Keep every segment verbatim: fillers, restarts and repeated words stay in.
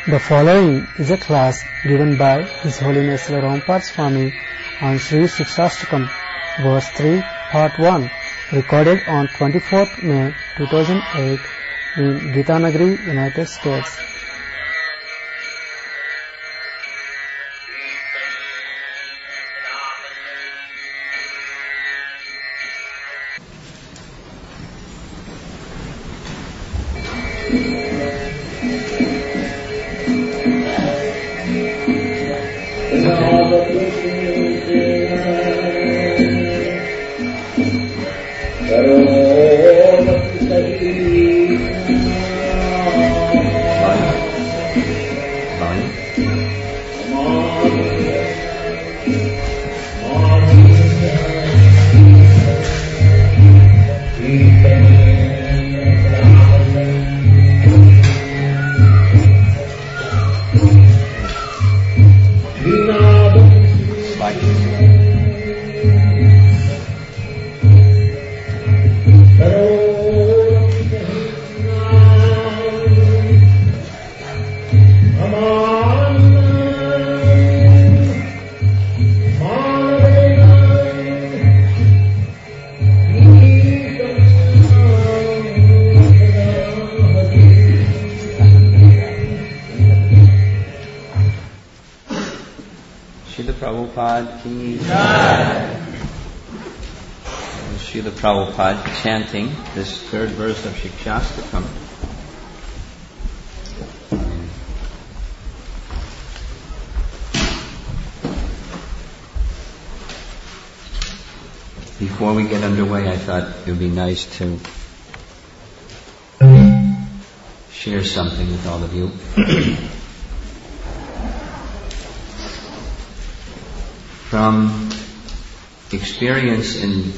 The following is a class given by His Holiness Rampart Swami on Sri Shikshashtakam, verse three, part one, recorded on twenty-fourth May two thousand eight in Gitanagari, United States. Srila Prabhupada chanting this third verse of Shikshashtakam. Before we get underway, I thought it would be nice to share something with all of you. From experience in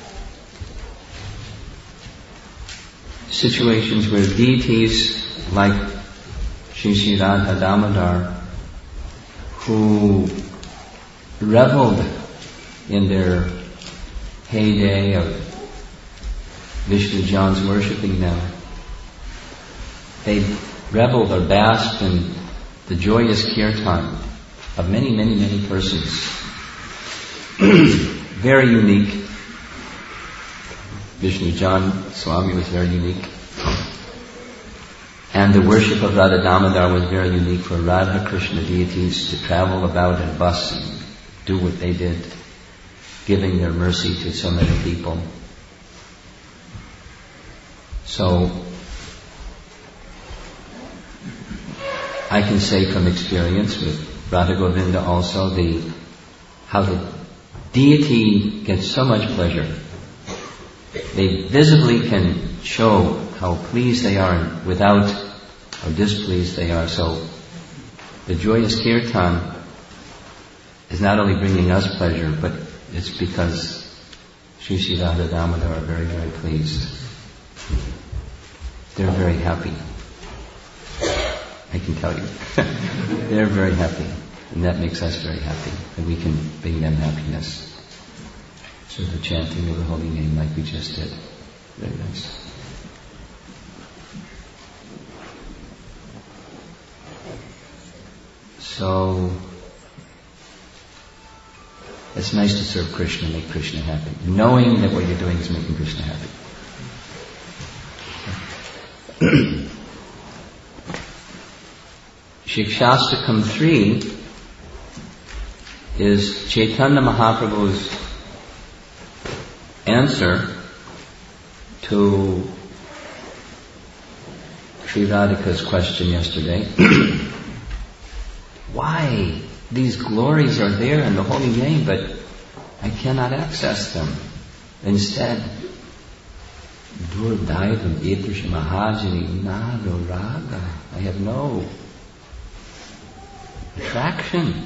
situations where deities like Sri Sri Radha Damodar, who reveled in their heyday of Vishnu Jan's worshipping them, they reveled or basked in the joyous kirtan of many, many, many persons. Very unique. Vishnu Jan Swami was very unique. And the worship of Radha Damodar was very unique for Radha Krishna deities to travel about in bus and do what they did, giving their mercy to so many people. So, I can say from experience with Radha Govinda also, the how the deity gets so much pleasure. They visibly can show how pleased they are and without how displeased they are. So the joyous kirtan is not only bringing us pleasure, but it's because Sri Sri Radha Damodar are very, very pleased. They're very happy. I can tell you. They're very happy. And that makes us very happy. And we can bring them happiness. So the chanting of the holy name like we just did. Very nice. So, it's nice to serve Krishna, make Krishna happy. Knowing that what you're doing is making Krishna happy. Shikshashtakam three is Chaitanya Mahaprabhu's answer to Sri Radhika's question yesterday. Why these glories are there in the holy name, but I cannot access them? Instead, Durdaivam Edrish Mahajani Nado Raga. I have no attraction.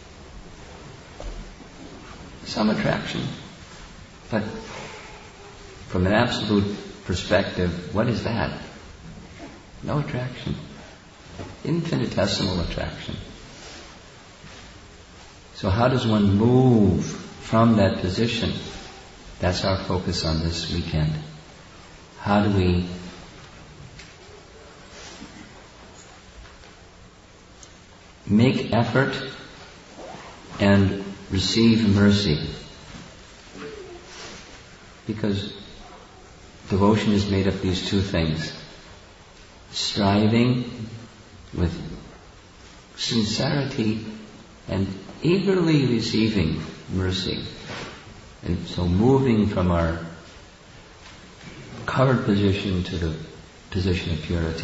Some attraction. But from an absolute perspective, what is that? No attraction. Infinitesimal attraction. So how does one move from that position? That's our focus on this weekend. How do we make effort and receive mercy. Because devotion is made of these two things. Striving with sincerity and eagerly receiving mercy. And so moving from our covered position to the position of purity.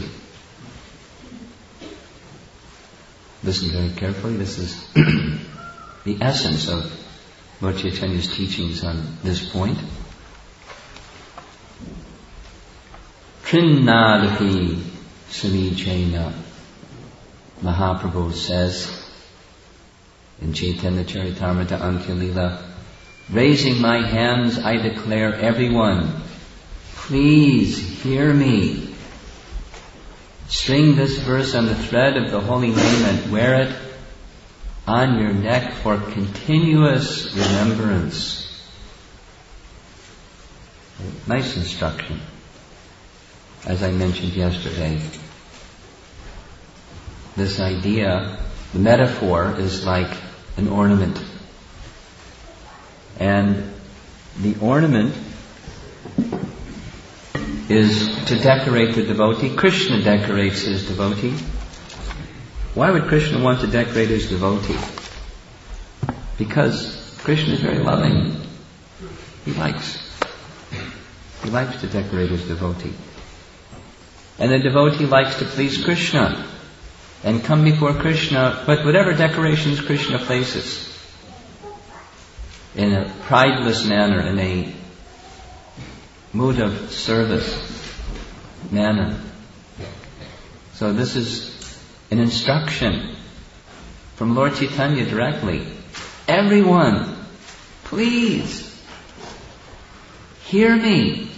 Listen very carefully. This is the essence of Lord Chaitanya's teachings on this point. Trinnadapi Sunichena, Mahaprabhu says in Chaitanya Charitamrita Antya Lila, raising my hands I declare everyone, please hear me. String this verse on the thread of the holy name and wear it on your neck for continuous remembrance. Nice instruction. As I mentioned yesterday, this idea, the metaphor is like an ornament. And the ornament is to decorate the devotee. Krishna decorates his devotee. Why would Krishna want to decorate his devotee? Because Krishna is very loving. He likes. He likes to decorate his devotee. And the devotee likes to please Krishna and come before Krishna with whatever decorations Krishna places in a prideless manner, in a mood of service manner. So this is an instruction from Lord Chaitanya directly. Everyone, please, hear me.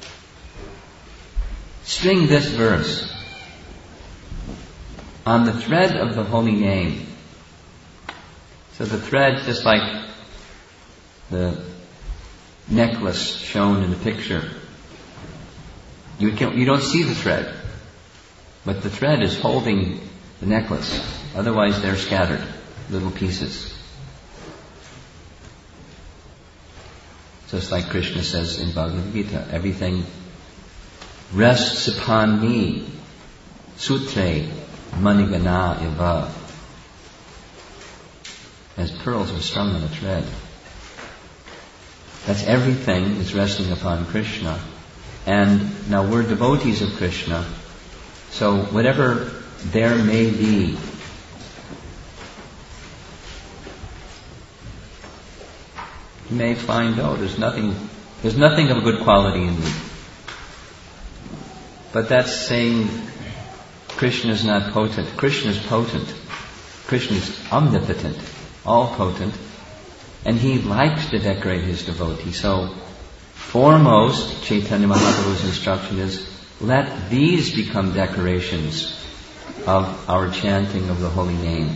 String this verse on the thread of the holy name. So the thread, just like the necklace shown in the picture, you can, you don't see the thread, but the thread is holding the necklace. Otherwise, they're scattered, little pieces. Just like Krishna says in Bhagavad Gita, everything rests upon me, sutre manigana eva, as pearls are strung on a thread. That's everything is resting upon Krishna. And now we're devotees of Krishna, so whatever there may be, you may find, oh, there's nothing, there's nothing of good quality in me. But that's saying Krishna is not potent. Krishna is potent. Krishna is omnipotent, all-potent, and he likes to decorate his devotee. So, foremost, Chaitanya Mahaprabhu's instruction is, let these become decorations of our chanting of the holy name.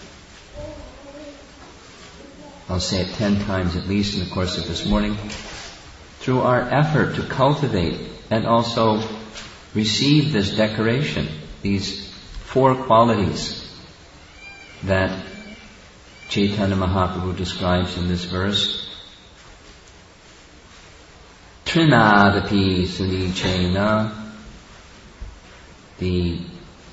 I'll say it ten times at least in the course of this morning. Through our effort to cultivate and also receive this decoration, these four qualities that Chaitanya Mahaprabhu describes in this verse. Trinadapi sunichena, the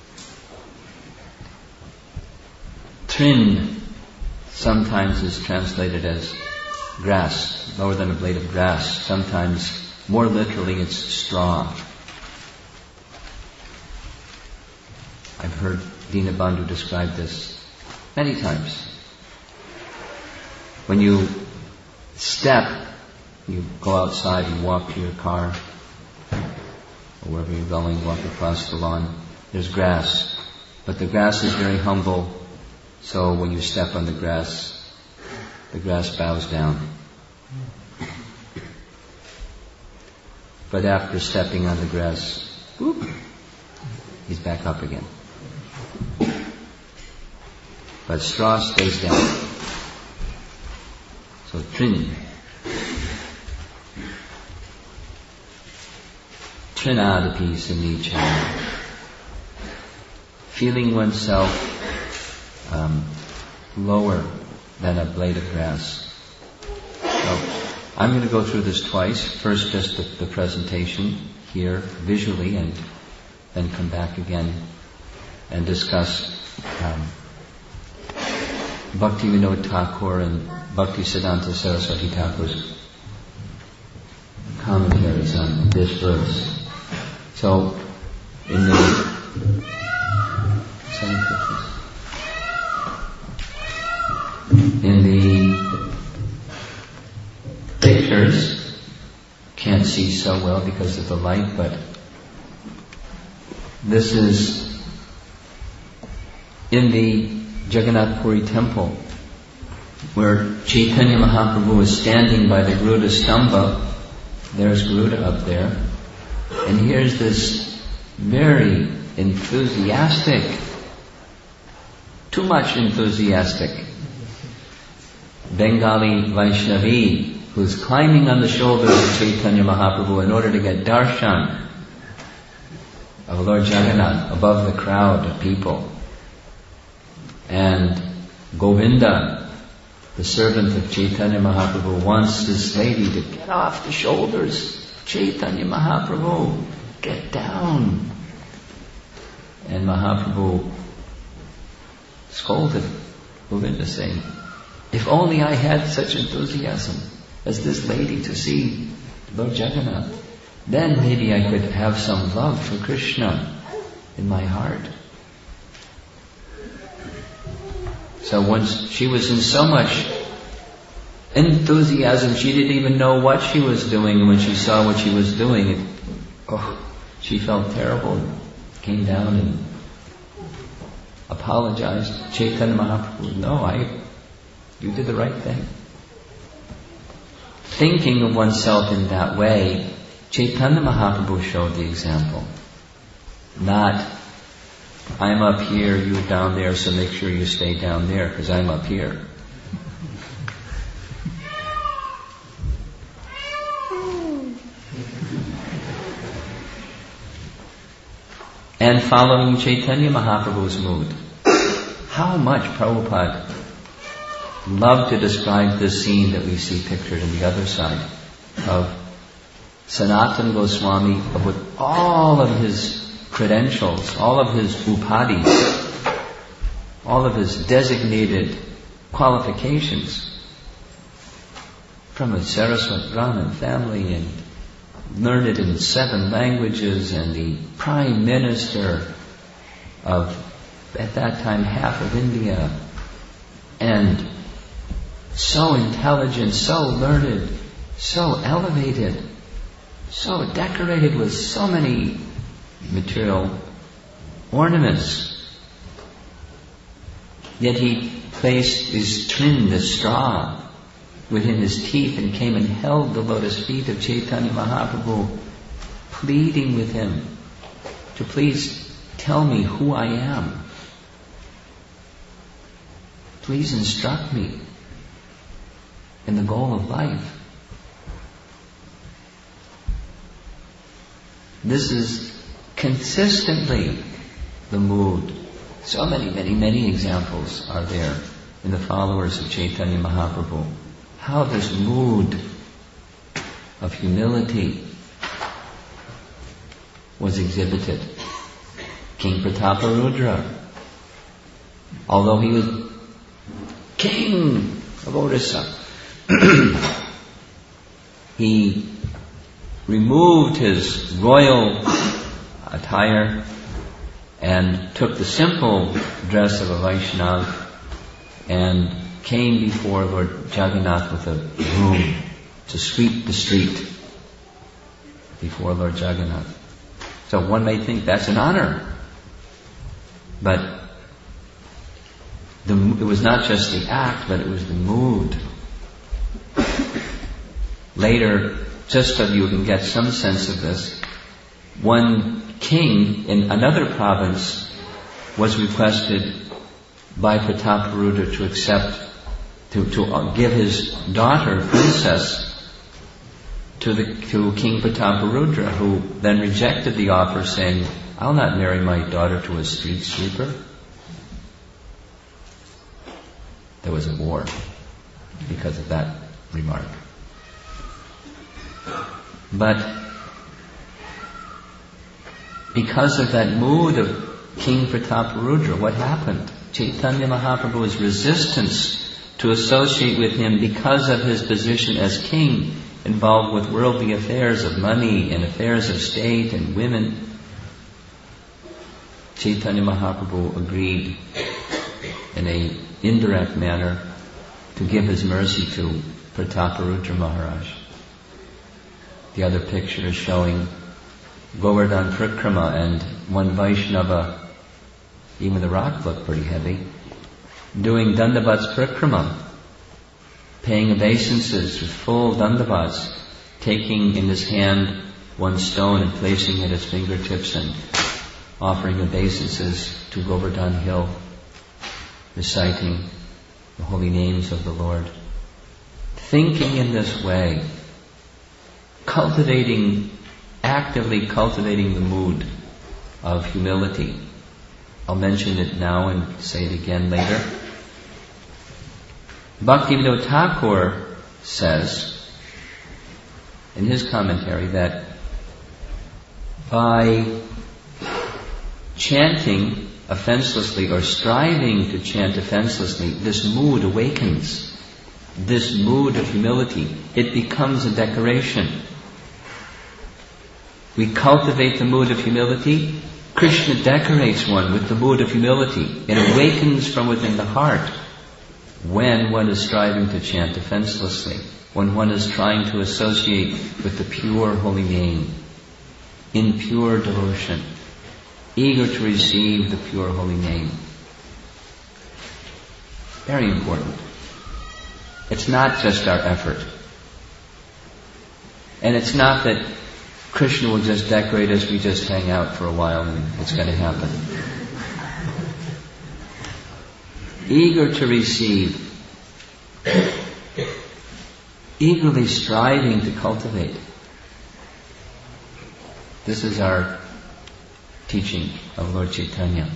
trin sometimes is translated as grass, lower than a blade of grass. Sometimes, more literally, it's straw. I've heard Dinabandhu describe this many times. When you step, you go outside and walk to your car, or wherever you're going, walk across the lawn, there's grass. But the grass is very humble, so when you step on the grass, the grass bows down. But after stepping on the grass, whoop, he's back up again. But straw stays down. So trin. Trinadapi sunichena. Feeling oneself um, lower than a blade of grass. So I'm going to go through this twice. First just the, the presentation here visually, and then come back again and discuss um, Bhaktivinoda Thakur and Bhaktisiddhanta Saraswati Thakur's commentaries on this verse. So, in the in the pictures, can't see so well because of the light, but this is in the Jagannath Puri temple, where Chaitanya Mahaprabhu is standing by the Garuda Stamba. There's Garuda up there. And here's this very enthusiastic, too much enthusiastic, Bengali Vaishnavi, who's climbing on the shoulders of Chaitanya Mahaprabhu in order to get darshan of Lord Jagannath above the crowd of people. And Govinda, the servant of Chaitanya Mahaprabhu, wants this lady to get off the shoulders of Chaitanya Mahaprabhu, get down. And Mahaprabhu scolded Govinda, saying, if only I had such enthusiasm as this lady to see Lord Jagannath, then maybe I could have some love for Krishna in my heart. So once she was in so much enthusiasm, she didn't even know what she was doing. And when she saw what she was doing, it, oh, she felt terrible. Came down and apologized. Chaitanya Mahaprabhu, no, I, you did the right thing. Thinking of oneself in that way, Chaitanya Mahaprabhu showed the example. Not, I'm up here, you're down there, so make sure you stay down there, because I'm up here. And following Chaitanya Mahaprabhu's mood. How much Prabhupada loved to describe this scene that we see pictured on the other side of Sanatana Goswami, with all of his credentials, all of his upadhis, all of his designated qualifications from a Saraswat Brahmin family and learned in seven languages and the Prime Minister of, at that time, half of India, and so intelligent, so learned, so elevated, so decorated with so many material ornaments. Yet he placed his trin, the straw, within his teeth and came and held the lotus feet of Chaitanya Mahaprabhu, pleading with him to please tell me who I am. Please instruct me in the goal of life. This is consistently the mood. So many, many, many examples are there in the followers of Chaitanya Mahaprabhu. How this mood of humility was exhibited. King Prataparudra, although he was king of Odisha, he removed his royal attire and took the simple dress of a Vaishnava and came before Lord Jagannath with a broom to sweep the street before Lord Jagannath. So one may think that's an honor, but the, it was not just the act, but it was the mood. Later, just so you can get some sense of this, one king in another province was requested by Prataparudra to accept, to, to give his daughter, princess, to the to King Prataparudra, who then rejected the offer, saying, I'll not marry my daughter to a street sweeper. there was a war because of that remark. But because of that mood of King Prataparudra, what happened? Chaitanya Mahaprabhu's resistance to associate with him because of his position as king, involved with worldly affairs of money and affairs of state and women. Chaitanya Mahaprabhu agreed in an indirect manner to give his mercy to Prataparudra Maharaj. The other picture is showing Govardhan Parikrama and one Vaishnava, even the rock looked pretty heavy, doing Dandavats Parikrama, paying obeisances with full Dandavats, taking in his hand one stone and placing it at his fingertips and offering obeisances to Govardhan Hill, reciting the holy names of the Lord. Thinking in this way, cultivating, actively cultivating the mood of humility. I'll mention it now and say it again later. Bhaktivinoda Thakur says in his commentary that by chanting offenselessly or striving to chant offenselessly, this mood awakens, this mood of humility. It becomes a decoration. We cultivate the mood of humility. Krishna decorates one with the mood of humility. It awakens from within the heart when one is striving to chant offenselessly, when one is trying to associate with the pure holy name, in pure devotion, eager to receive the pure holy name. Very important. It's not just our effort. And it's not that Krishna will just decorate us, we just hang out for a while and it's going to happen. Eager to receive, eagerly striving to cultivate. This is our teaching of Lord Chaitanya.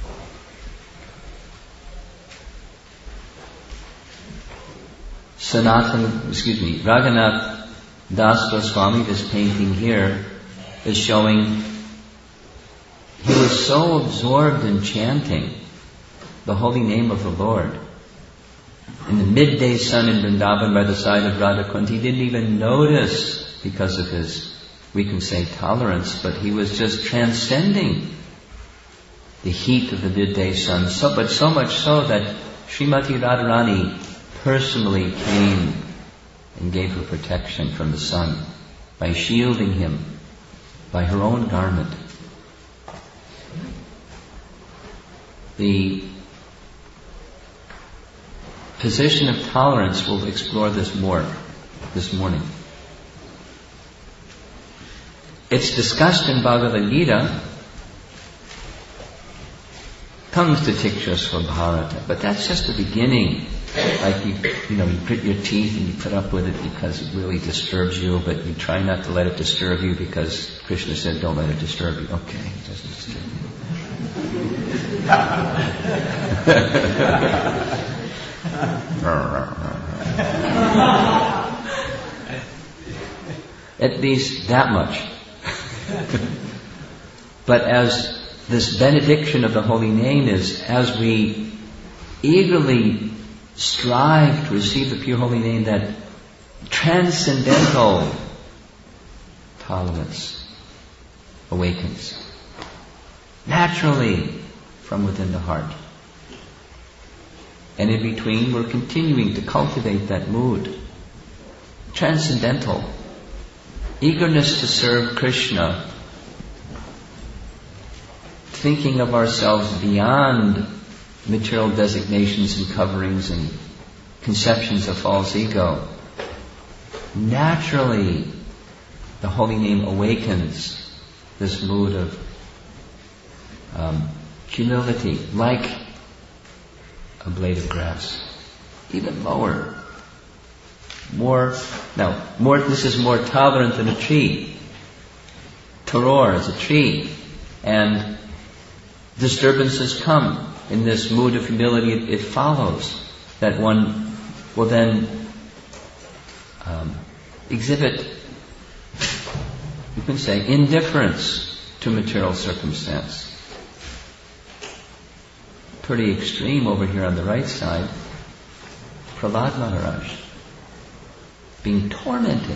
Sanatana, excuse me, Raghunath Das Goswami, this painting here, is showing he was so absorbed in chanting the holy name of the Lord. In the midday sun in Vrindavan by the side of Radha Kunti, he didn't even notice because of his, we can say, tolerance, but he was just transcending the heat of the midday sun. So, but so much so that Srimati Radharani personally came and gave her protection from the sun by shielding him by her own garment. The position of tolerance, we'll explore this more this morning. It's discussed in Bhagavad Gita, comes to Tiksha Svabharata, but that's just the beginning. Like you, you know, you grit your teeth and you put up with it because it really disturbs you, but you try not to let it disturb you because Krishna said, don't let it disturb you. Okay, it doesn't disturb you. At least that much. But as this benediction of the holy name is, as we eagerly strive to receive the pure holy name, that transcendental tolerance awakens naturally from within the heart. And in between, we're continuing to cultivate that mood. Transcendental eagerness to serve Krishna, thinking of ourselves beyond material designations and coverings and conceptions of false ego. Naturally, the holy name awakens this mood of um, humility, like a blade of grass, even lower, more. Now, more. This is more tolerant than a tree. Taror is a tree, and disturbances come. In this mood of humility, it, it follows. that one will then um, exhibit, you can say, indifference to material circumstance. Pretty extreme over here on the right side. Prahlad Maharaj being tormented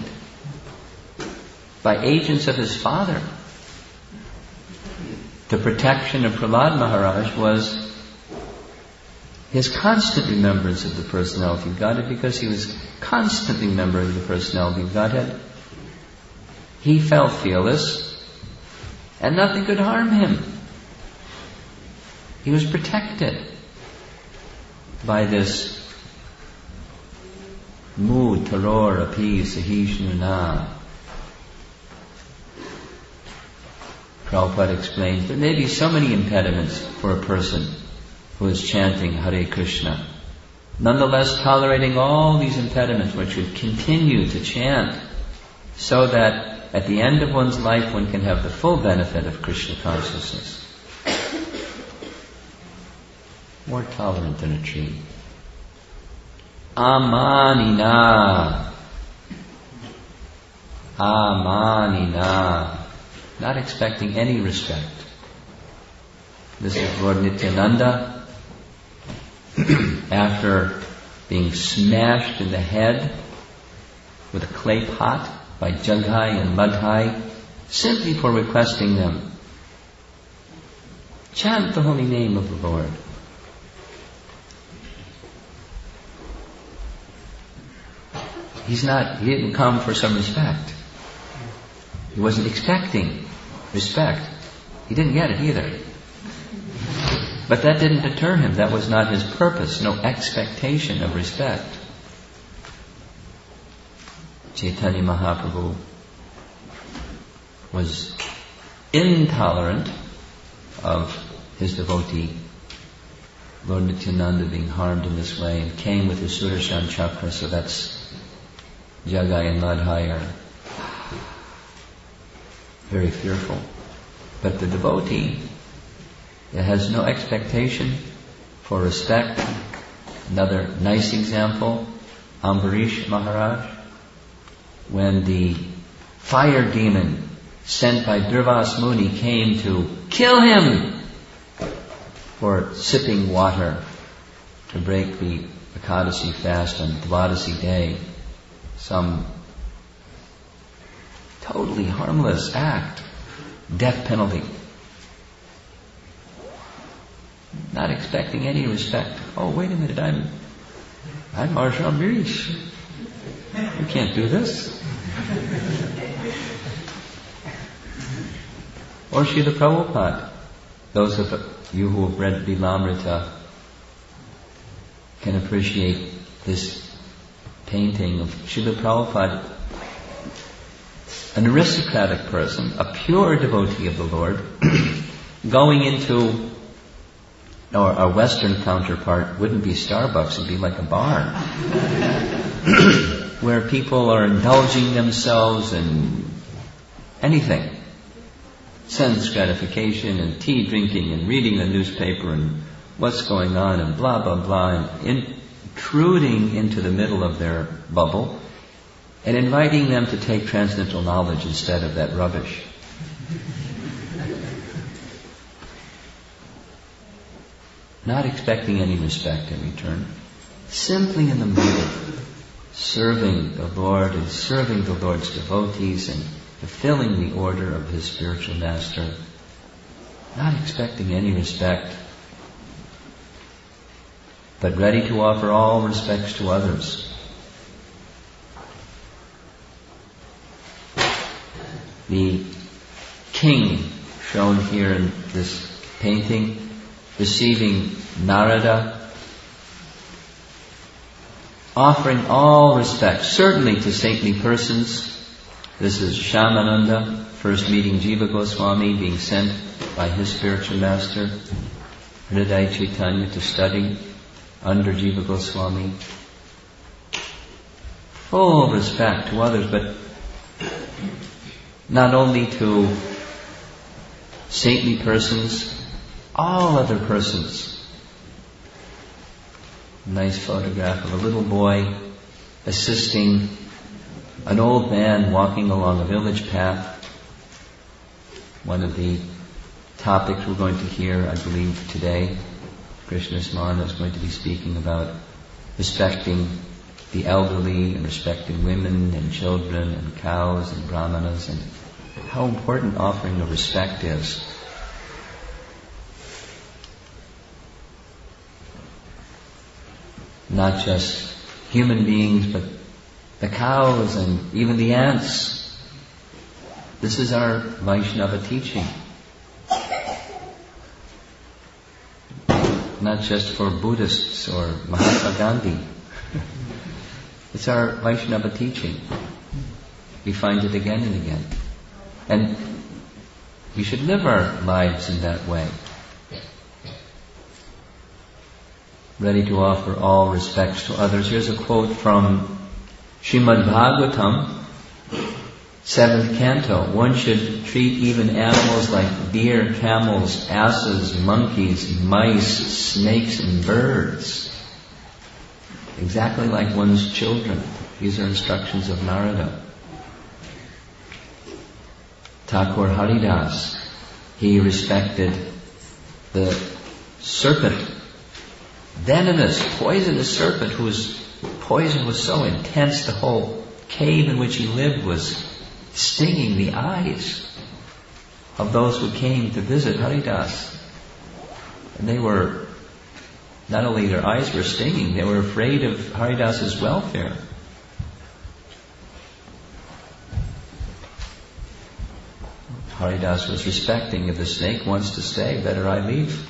by agents of his father. The protection of Prahlad Maharaj was his constant remembrance of the personality of Godhead, because he was constantly remembering the personality of Godhead. He felt fearless, and nothing could harm him. He was protected by this mood, taror, api, sahishnuna. Prabhupada explains there may be so many impediments for a person who is chanting Hare Krishna. Nonetheless, tolerating all these impediments, one should continue to chant so that at the end of one's life one can have the full benefit of Krishna consciousness. More tolerant than a tree. Amanina. Amanina. Not expecting any respect. This is Lord Nityananda. After being smashed in the head with a clay pot by Jaghai and Madhai, simply for requesting them, chant the holy name of the Lord. He's not, he didn't come for some respect. He wasn't expecting respect. He didn't get it either. But that didn't deter him. That was not his purpose. No expectation of respect. Chaitanya Mahaprabhu was intolerant of his devotee, Lord Nityananda, being harmed in this way, and came with his Sudarshan chakra, so that's Jaghai and Madhai are very fearful. But the devotee that has no expectation for respect. Another nice example, Ambarish Maharaj, when the fire demon sent by Durvas Muni came to kill him for sipping water to break the Ekadasi fast on Dvadasi day, some totally harmless act, death penalty. Not expecting any respect. Oh, wait a minute, I'm I'm Maharaj Ambarish. You can't do this. Or Srila Prabhupada. Those of you who have read Lilamrita can appreciate this painting of Srila Prabhupada, an aristocratic person, a pure devotee of the Lord, going into, or our Western counterpart wouldn't be Starbucks, it'd be like a bar, where people are indulging themselves in anything. Sense gratification and tea drinking and reading the newspaper and what's going on and blah, blah, blah, and intruding into the middle of their bubble and inviting them to take transcendental knowledge instead of that rubbish. Not expecting any respect in return. Simply in the mood of serving the Lord and serving the Lord's devotees and fulfilling the order of his spiritual master. Not expecting any respect, but ready to offer all respects to others. The king shown here in this painting, receiving Narada, offering all respect, certainly to saintly persons. This is Shyamananda, first meeting Jiva Goswami, being sent by his spiritual master, Hridaya Chaitanya, to study under Jiva Goswami. Full respect to others, but not only to saintly persons, all other persons. nice photograph of a little boy assisting an old man walking along a village path. One of the topics we're going to hear, I believe, today, Krishna Smana is going to be speaking about respecting the elderly and respecting women and children and cows and brahmanas, and how important offering of respect is. Not just human beings, but the cows and even the ants. This is our Vaishnava teaching. Not just for Buddhists or Mahatma Gandhi. It's our Vaishnava teaching. We find it again and again. And we should live our lives in that way. Ready to offer all respects to others. Here's a quote from Srimad Bhagavatam, seventh canto. One should treat even animals like deer, camels, asses, monkeys, mice, snakes, and birds exactly like one's children. These are instructions of Narada. Thakur Haridas, he respected the serpent, venomous, poisonous serpent whose poison was so intense the whole cave in which he lived was stinging the eyes of those who came to visit Haridas. And they were, not only their eyes were stinging, they were afraid of Haridas's welfare. Haridas was respecting, if the snake wants to stay, better I leave.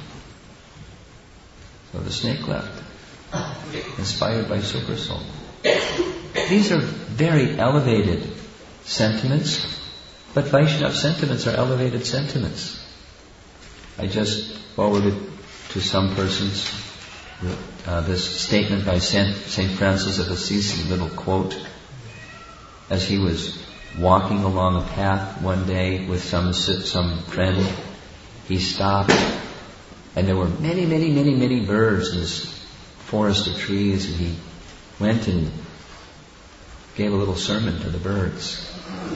So the snake left, inspired by Super Soul. These are very elevated sentiments, but Vaishnava sentiments are elevated sentiments. I just forwarded to some persons uh, this statement by Saint Francis of Assisi, a little quote, as he was walking along a path one day with some some friend. He stopped, and there were many, many, many, many birds in this forest of trees, and he went and gave a little sermon to the birds.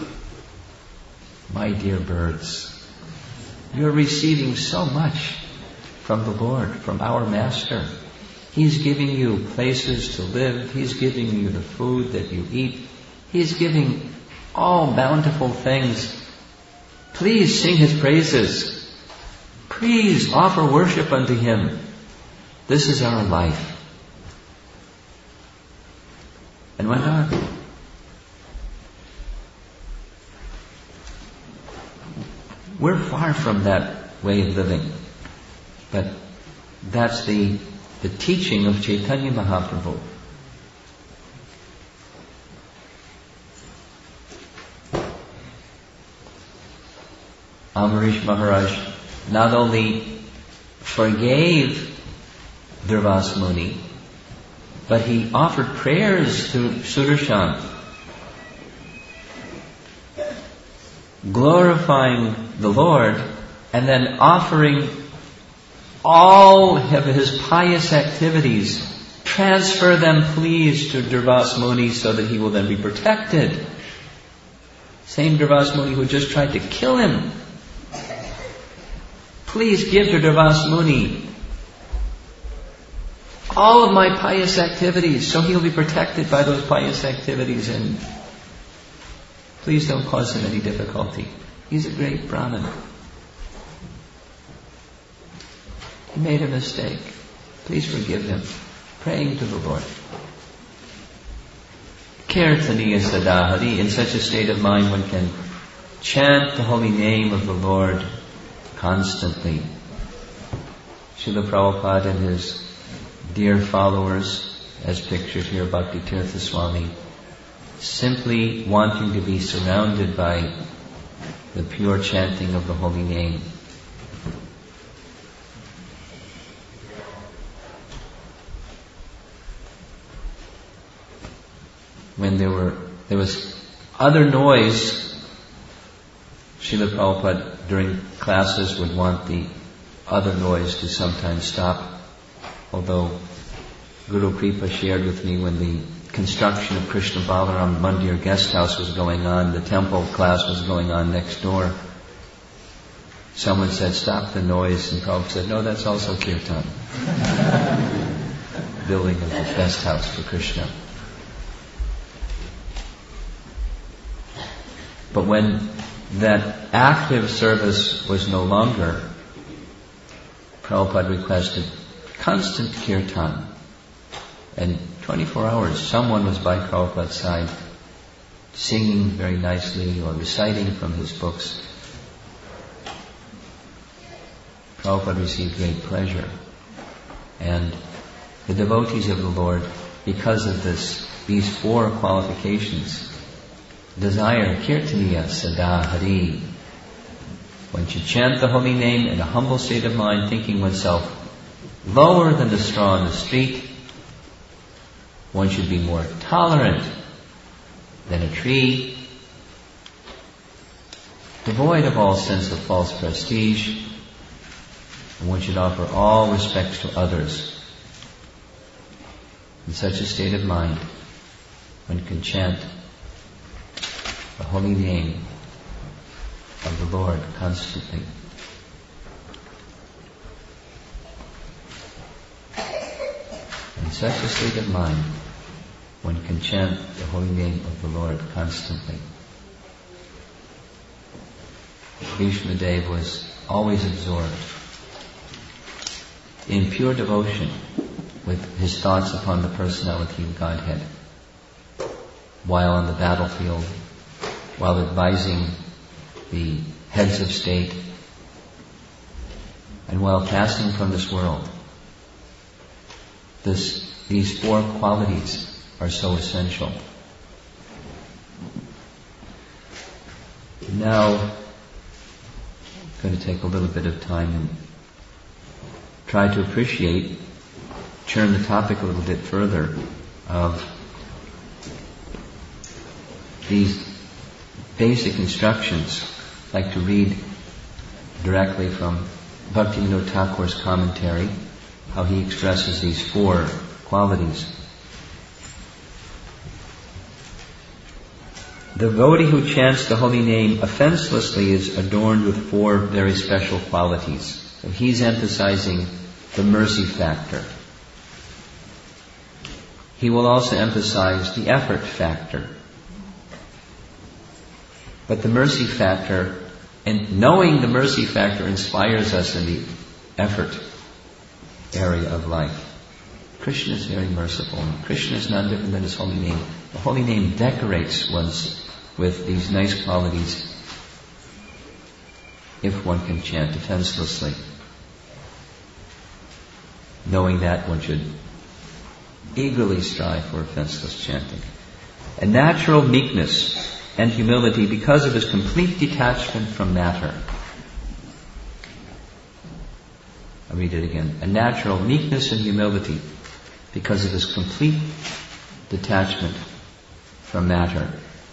My dear birds, you're receiving so much from the Lord, from our Master. He's giving you places to live. He's giving you the food that you eat. He's giving all bountiful things. Please sing His praises. Please offer worship unto Him. This is our life. And went on. We're far from that way of living. But that's the, the teaching of Chaitanya Mahaprabhu. Amarish Maharaj not only forgave Durvasa Muni, but he offered prayers to Sudarshan, glorifying the Lord, and then offering all of his pious activities. Transfer them, please, to Durvasa Muni so that he will then be protected. Same Durvasa Muni who just tried to kill him. Please give to Durvasa Muni all of my pious activities so he'll be protected by those pious activities, and please don't cause him any difficulty. He's a great Brahmin. He made a mistake. Please forgive him. Praying to the Lord. Kirtaniya Sadahari. In such a state of mind one can chant the holy name of the Lord constantly. Srila Prabhupada and his dear followers, as pictured here, Bhakti Tirtha Swami, simply wanting to be surrounded by the pure chanting of the holy name. When there were there was other noise, Srila Prabhupada during classes would want the other noise to sometimes stop, although Guru Kripa shared with me when the construction of Krishna Balaram Mandir guest house was going on, the temple class was going on next door. Someone said, "Stop the noise," and Prabhupada said, "No, that's also kirtan." Building of the guest house for Krishna. But when that active service was no longer, Prabhupada requested constant kirtan. And twenty-four hours, someone was by Prabhupada's side, singing very nicely or reciting from his books. Prabhupada received great pleasure. And the devotees of the Lord, because of this, these four qualifications, desire kirtaniya sada hari. One should chant the holy name in a humble state of mind, thinking oneself lower than the straw in the street. One should be more tolerant than a tree, devoid of all sense of false prestige, and one should offer all respect to others. In such a state of mind, one can chant the holy name of the Lord constantly. In such a state of mind, one can chant the holy name of the Lord constantly. Bhishma Dev was always absorbed in pure devotion with his thoughts upon the personality of Godhead, while on the battlefield, while advising the heads of state, and while passing from this world. This, these four qualities are so essential. Now, I'm going to take a little bit of time and try to appreciate, turn the topic a little bit further of these basic instructions. I'd like to read directly from Bhaktivinoda Thakur's commentary, how he expresses these four qualities. The devotee who chants the holy name offenselessly is adorned with four very special qualities. So he's emphasizing the mercy factor. He will also emphasize the effort factor. But the mercy factor, and knowing the mercy factor inspires us in the effort area of life. Krishna is very merciful. Krishna is not different than His holy name. The holy name decorates one's with these nice qualities if one can chant defenselessly. Knowing that, one should eagerly strive for offenseless chanting. A natural meekness and humility because of his complete detachment from matter. I'll read it again. A natural meekness and humility because of his complete detachment from matter.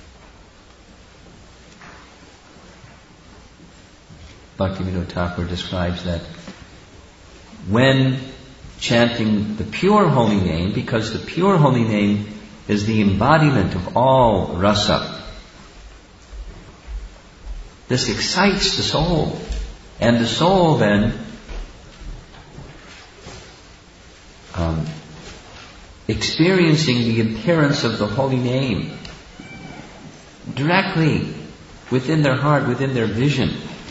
Bhaktivinoda Thakur describes that when chanting the pure holy name, because the pure holy name is the embodiment of all rasa, this excites the soul, and the soul then um, experiencing the appearance of the holy name directly within their heart, within their vision.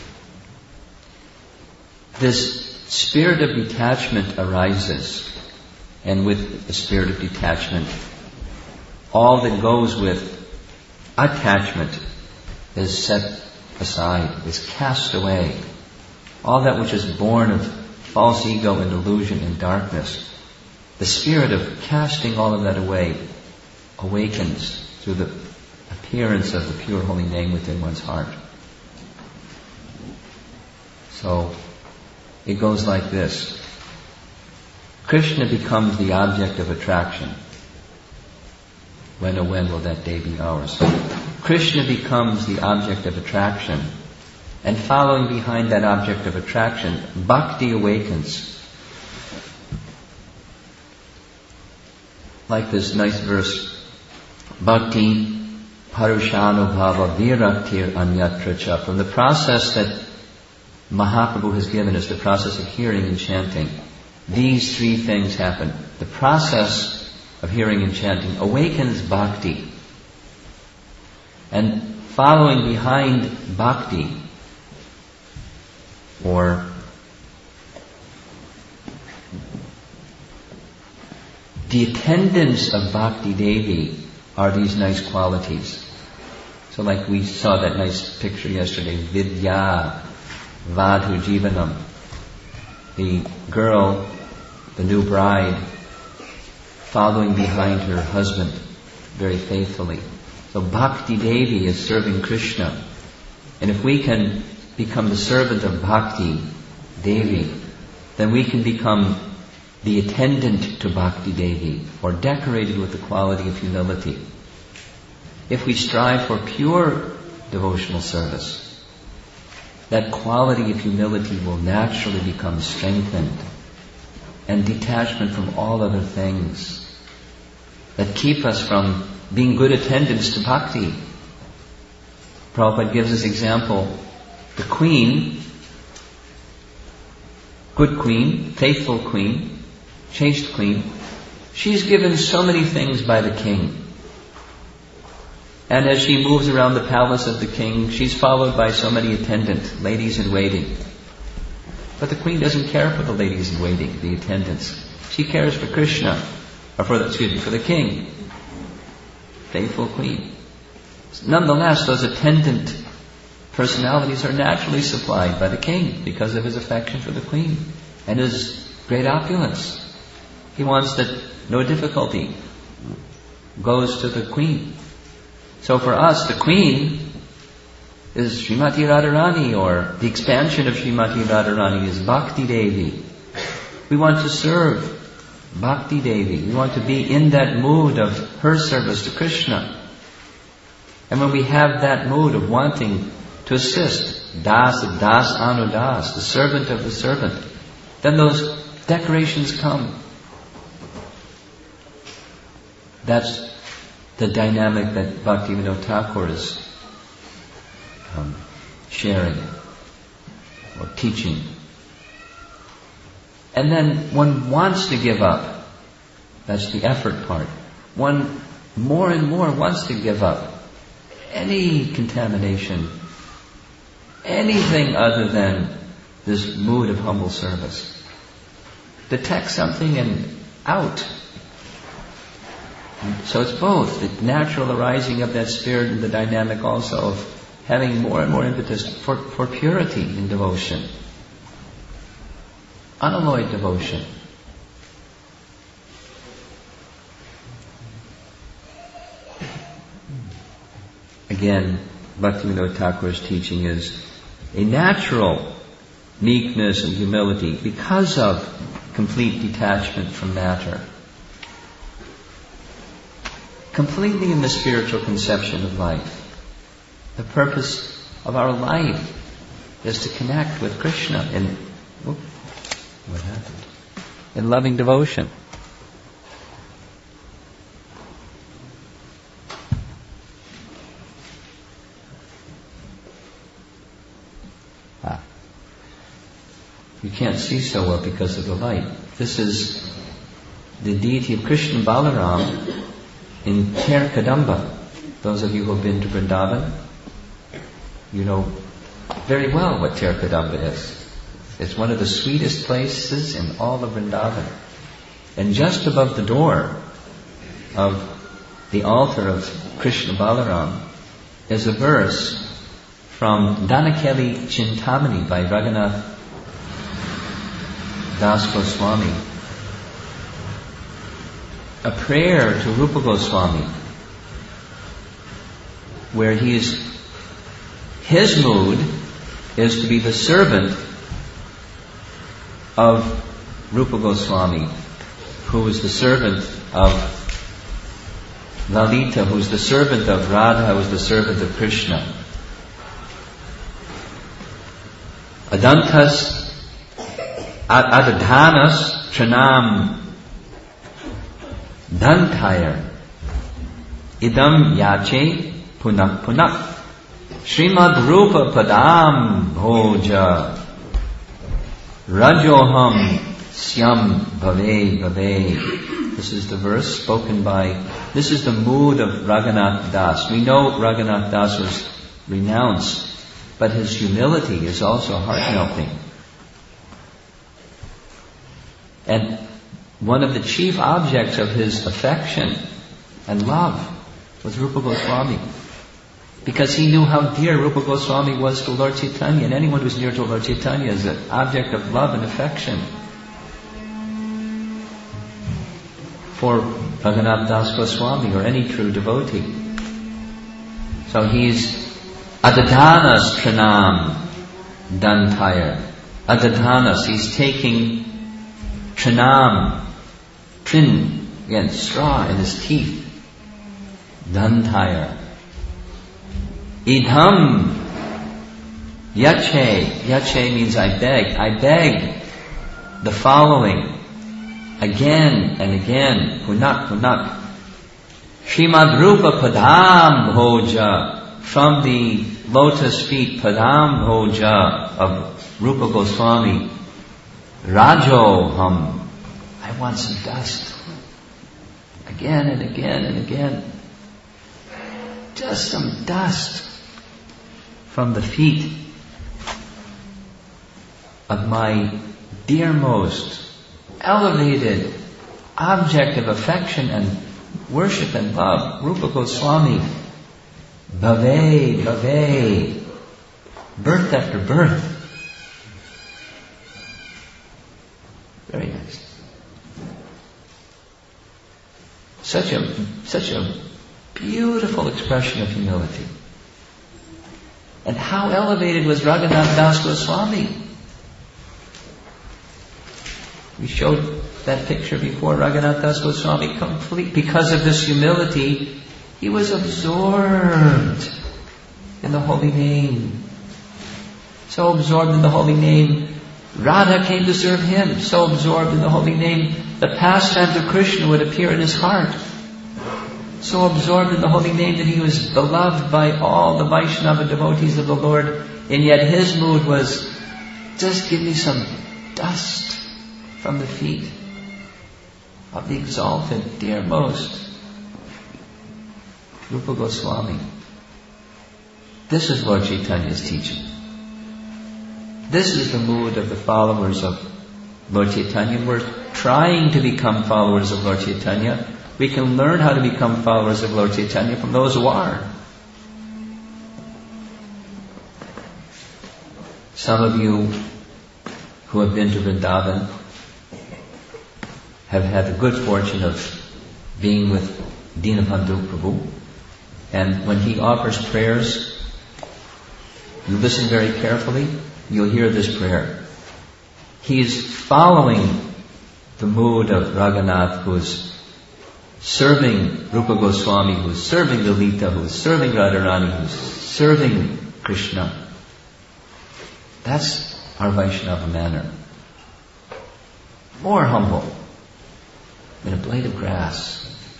This spirit of detachment arises, and with the spirit of detachment, all that goes with attachment is set aside, is cast away. All that which is born of false ego and illusion and darkness, the spirit of casting all of that away awakens through the appearance of the pure holy name within one's heart. So, it goes like this. Krishna becomes the object of attraction. When, oh when will that day be ours? Krishna becomes the object of attraction. And following behind that object of attraction, bhakti awakens. like this nice verse, Bhakti Parushanubhava Viraktir Anyatra Cha. From the process that Mahaprabhu has given us, the process of hearing and chanting, these three things happen. The process of hearing and chanting awakens bhakti. And following behind bhakti, or the attendants of Bhakti Devi, are these nice qualities. So like we saw that nice picture yesterday, Vidya Vadhu Jivanam, the girl, the new bride, following behind her husband very faithfully. So Bhakti Devi is serving Krishna. And if we can become the servant of Bhakti Devi, then we can become the attendant to Bhakti Devi, or decorated with the quality of humility. If we strive for pure devotional service, that quality of humility will naturally become strengthened, and detachment from all other things that keep us from being good attendants to bhakti. Prabhupada gives us example, the queen, good queen, faithful queen, chaste queen, she's given so many things by the king. And as she moves around the palace of the king, she's followed by so many attendant, ladies in waiting. But the queen doesn't care for the ladies in waiting, the attendants. She cares for Krishna, or for the, excuse me, for the king. Faithful queen. Nonetheless, those attendant personalities are naturally supplied by the king because of his affection for the queen and his great opulence. He wants that no difficulty goes to the queen. So for us, the queen is Srimati Radharani, or the expansion of Srimati Radharani is Bhakti Devi. We want to serve Bhakti Devi. We want to be in that mood of her service to Krishna. And when we have that mood of wanting to assist, Das, Das Anu Das, the servant of the servant, then those decorations come. That's the dynamic that Bhaktivinoda Thakur is um, sharing or teaching. And then one wants to give up. That's the effort part. One more and more wants to give up any contamination, anything other than this mood of humble service. Detect something and out. So it's both the natural arising of that spirit and the dynamic also of having more and more impetus for, for purity in devotion. Unalloyed devotion. Again, Bhaktivinoda Thakur's teaching is a natural meekness and humility because of complete detachment from matter. Completely in the spiritual conception of life. The purpose of our life is to connect with Krishna in, whoop, what happened? In loving devotion. Ah. You can't see so well because of the light. This is the deity of Krishna Balaram in Ter Kadamba. Those of you who have been to Vrindavan, you know very well what Ter Kadamba is. It's one of the sweetest places in all of Vrindavan. And just above the door of the altar of Krishna Balaram is a verse from Danakeli Chintamani by Raghunath Das Goswami. A prayer to Rupa Goswami, where he is, his mood is to be the servant of Rupa Goswami, who is the servant of Lalita, who is the servant of Radha, who is the servant of Krishna. Adantas Adadhanas Tranam Dantaya idam yache punak punak Srimad Rupa Padam Bhoja Rajoham Syam Bhave Bhave. This is the verse spoken by, this is the mood of Raghunath Das. We know Raghunath Das was renounced, but his humility is also heart-melting. And one of the chief objects of his affection and love was Rupa Goswami, because he knew how dear Rupa Goswami was to Lord Chaitanya, and anyone who's near to Lord Chaitanya is an object of love and affection. For Raghunath Das Goswami or any true devotee. So he's Adadhanas Pranam Dantaya. Adadhanas, he's taking Pranam, Trin, again, straw in his teeth. Dantaya. Idham Yache. Yache means I beg. I beg the following again and again. Punak, punak. Srimad Rupa Padam Bhoja. From the lotus feet Padam Bhoja of Rupa Goswami. Rajoham. I want some dust. Again and again and again. Just some dust from the feet of my dearmost, elevated object of affection and worship and love, Rupa Goswami. Bhave, bhave, birth after birth. Very nice. Such a, such a beautiful expression of humility. And how elevated was Raghunath Das Goswami? We showed that picture before. Raghunath Das Goswami, complete, because of this humility, he was absorbed in the holy name. So absorbed in the holy name, Radha came to serve him. So absorbed in the holy name, the pastimes of Krishna would appear in his heart. So absorbed in the holy name that he was beloved by all the Vaishnava devotees of the Lord, and yet his mood was, just give me some dust from the feet of the exalted, dearmost Rupa Goswami. This is Lord Chaitanya's teaching. This is the mood of the followers of Lord Chaitanya. We're trying to become followers of Lord Chaitanya. We can learn how to become followers of Lord Chaitanya from those who are. Some of you who have been to Vrindavan have had the good fortune of being with Dinabandhu Prabhu. And when he offers prayers, you listen very carefully, you'll hear this prayer. He's following the mood of Raghunath, who's serving Rupa Goswami, who's serving Lalita, who's serving Radharani, who's serving Krishna. That's our Vaishnava manner. More humble than a blade of grass.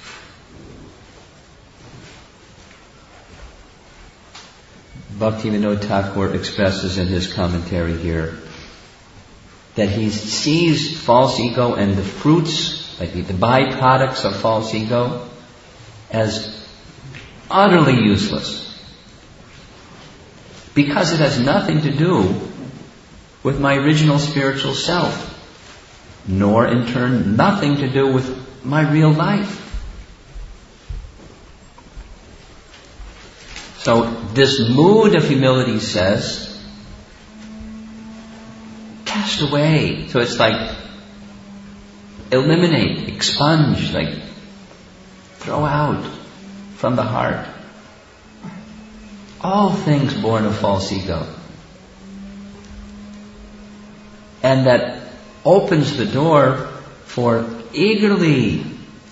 Bhaktivinoda Thakur expresses in his commentary here that he sees false ego and the fruits, like the byproducts of false ego, as utterly useless. Because it has nothing to do with my original spiritual self, nor in turn nothing to do with my real life. So this mood of humility says, cast away. So it's like eliminate, expunge, like throw out from the heart all things born of false ego. And that opens the door for eagerly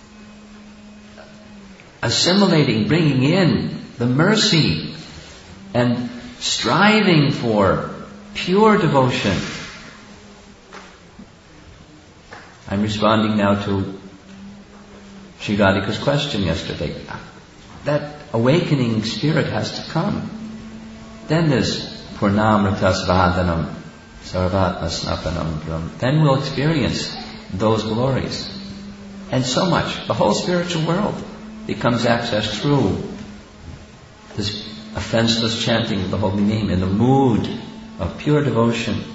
assimilating, bringing in the mercy and striving for pure devotion. I'm responding now to Sri Radhika's question yesterday. That awakening spirit has to come. Then there's Purnamrita Svadhanam, Sarvatma Snapanam Brahm. Then we'll experience those glories. And so much. The whole spiritual world becomes accessed through this offenseless chanting of the holy name in the mood of pure devotion.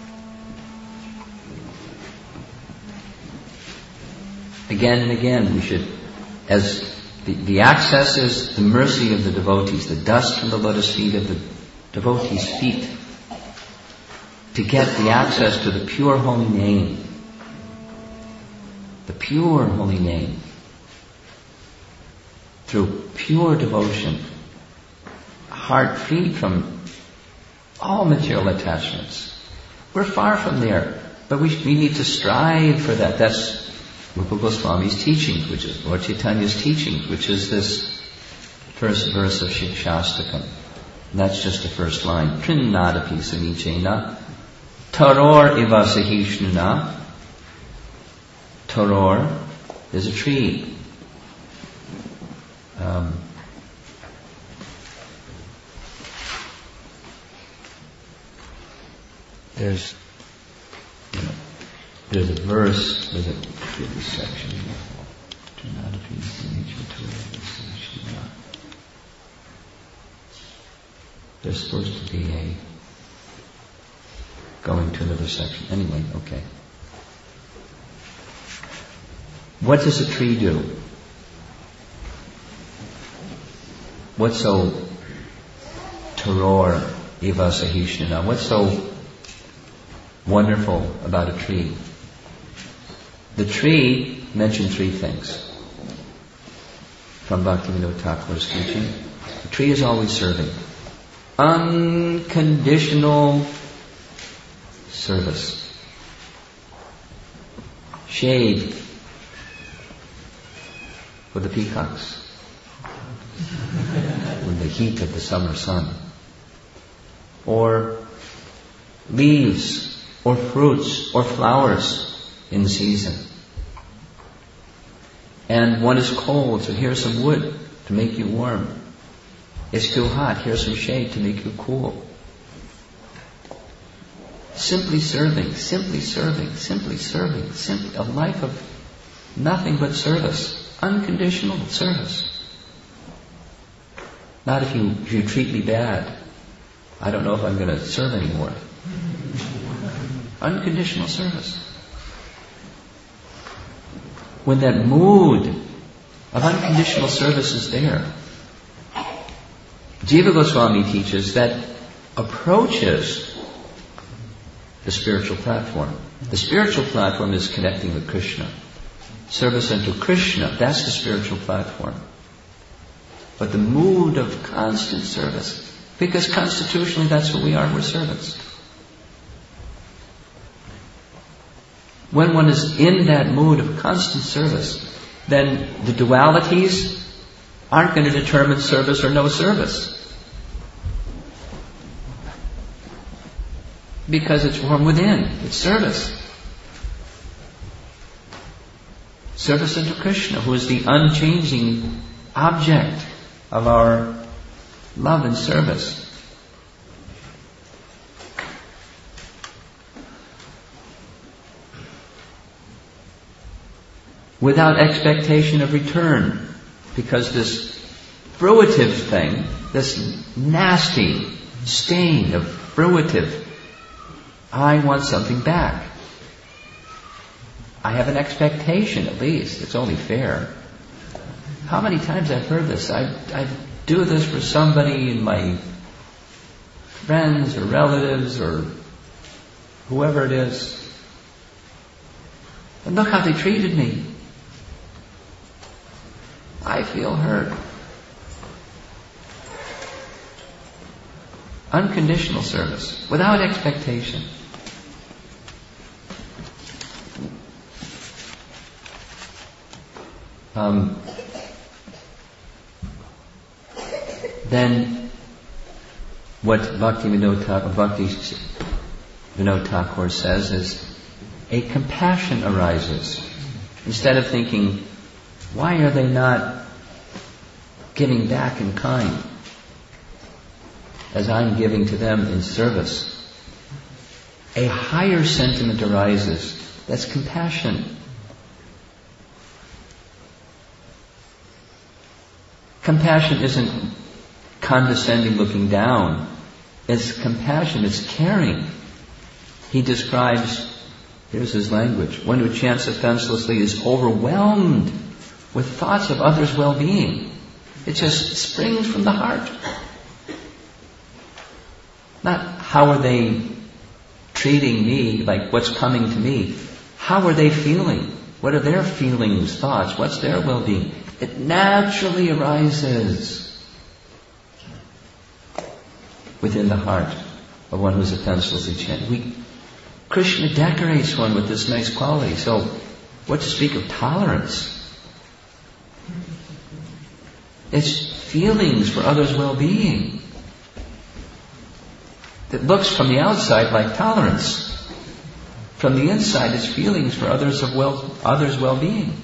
Again and again we should, as the, the access is the mercy of the devotees, the dust from the lotus feet of the devotees' feet, to get the access to the pure holy name. The pure holy name. Through pure devotion. A heart freed from all material attachments. We're far from there, but we, we need to strive for that. That's Rupa Goswami's teachings, which is Lord Chaitanya's teachings, which is this first verse of Shikshastakam. And that's just the first line. Trinnadapi samichena taror iva sahishnuna. Taror is a tree. Um, there's, you know, there's a verse, there's a this section here. There's supposed to be a going to another section. Anyway, okay. What does a tree do? What's so taror eva sahishnana? What's so wonderful about a tree? The tree mentioned three things from Bhaktivinoda Thakur's teaching. The tree is always serving. Unconditional service. Shade for the peacocks in the heat of the summer sun. Or leaves, or fruits, or flowers in season. And one is cold, so here's some wood to make you warm. It's too hot, here's some shade to make you cool. Simply serving, simply serving, simply serving, simply a life of nothing but service, unconditional service. Not if you, if you treat me bad, I don't know if I'm going to serve anymore. Unconditional service. When that mood of unconditional service is there, Jiva Goswami teaches that approaches the spiritual platform. The spiritual platform is connecting with Krishna. Service unto Krishna, that's the spiritual platform. But the mood of constant service, because constitutionally that's what we are, we're servants. When one is in that mood of constant service, then the dualities aren't going to determine service or no service. Because it's from within. It's service. Service unto Krishna, who is the unchanging object of our love and service. Without expectation of return. Because this fruitive thing, this nasty stain of fruitive, I want something back. I have an expectation, at least. It's only fair. How many times I've heard this? I, I do this for somebody, my friends or relatives or whoever it is. And look how they treated me. I feel hurt. Unconditional service, without expectation. Um, then, what Bhakti Vinod Thakur, Bhakti Vinod Thakur says is, a compassion arises. Instead of thinking, Why are they not giving back in kind as I'm giving to them in service? A higher sentiment arises. That's compassion. Compassion isn't condescending, looking down. It's compassion, it's caring. He describes, here's his language, one who chants offenselessly is overwhelmed with thoughts of others' well-being. It just springs from the heart. Not how are they treating me, like what's coming to me. How are they feeling? What are their feelings, thoughts? What's their well-being? It naturally arises within the heart of one who's offenselessly chanting. We, Krishna decorates one with this nice quality. So, what to speak of tolerance? It's feelings for others' well-being. It looks from the outside like tolerance. From the inside, it's feelings for others of well, others' well-being.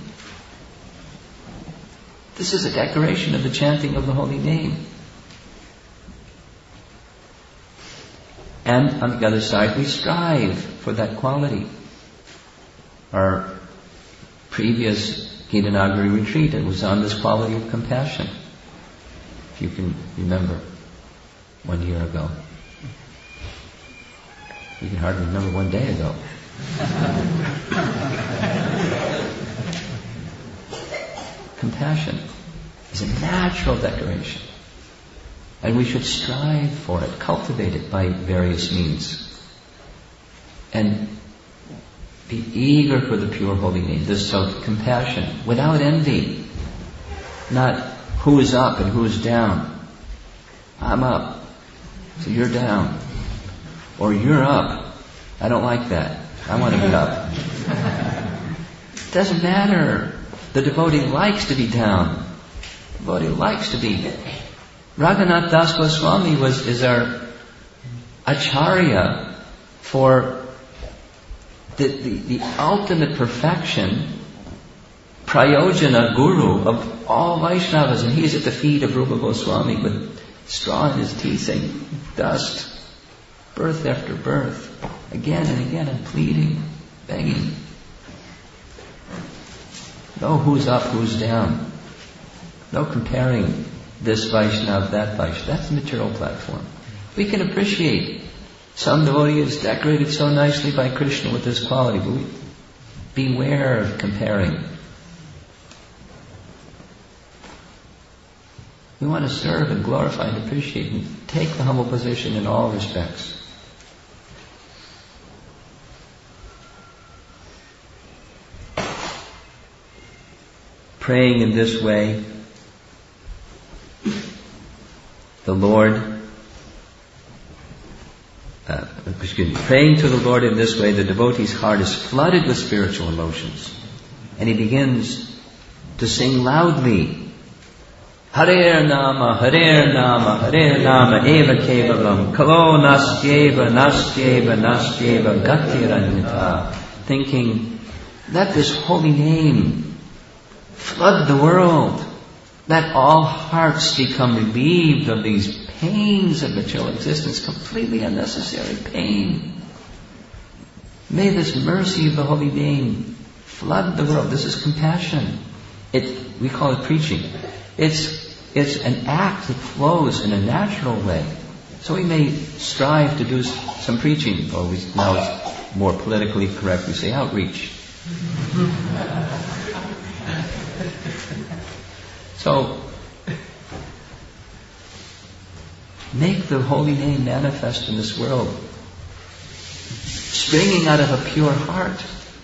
This is a decoration of the chanting of the holy name. And on the other side, we strive for that quality. Our previous Gitanagari retreat, it was on this quality of compassion. If you can remember, one year ago. You can hardly remember one day ago. Compassion is a natural decoration. And we should strive for it, cultivate it by various means. And be eager for the pure holy name. This so compassion, without envy. Not who is up and who is down. I'm up, so you're down. Or you're up. I don't like that. I want to be up. It doesn't matter. The devotee likes to be down. The devotee likes to be. Raghunath Das Goswami was, is our acharya for the, the, the ultimate perfection, prayojana guru of all Vaishnavas, and he is at the feet of Rupa Goswami with straw in his teeth saying, dust, birth after birth, again and again, and pleading, begging. No who's up, who's down. No comparing this Vaishnava, that Vaishnava. That's the material platform. We can appreciate some devotee is decorated so nicely by Krishna with this quality, but we beware of comparing. We want to serve and glorify and appreciate and take the humble position in all respects. Praying in this way, the Lord, uh, excuse me, praying to the Lord in this way, the devotee's heart is flooded with spiritual emotions. And he begins to sing loudly, Hare Nama, Hare Nama, Hare Nama, Eva Kevalam, Kalo Nastyeva, Nastyeva, Nastyeva, Gatiranyata, thinking, let this holy name flood the world. Let all hearts become relieved of these pains of material existence, completely unnecessary pain. May this mercy of the holy name flood the world. This is compassion. It, we call it preaching. It's, it's an act that flows in a natural way. So we may strive to do some preaching, or we, now it's more politically correct, we say outreach. So, make the holy name manifest in this world, springing out of a pure heart.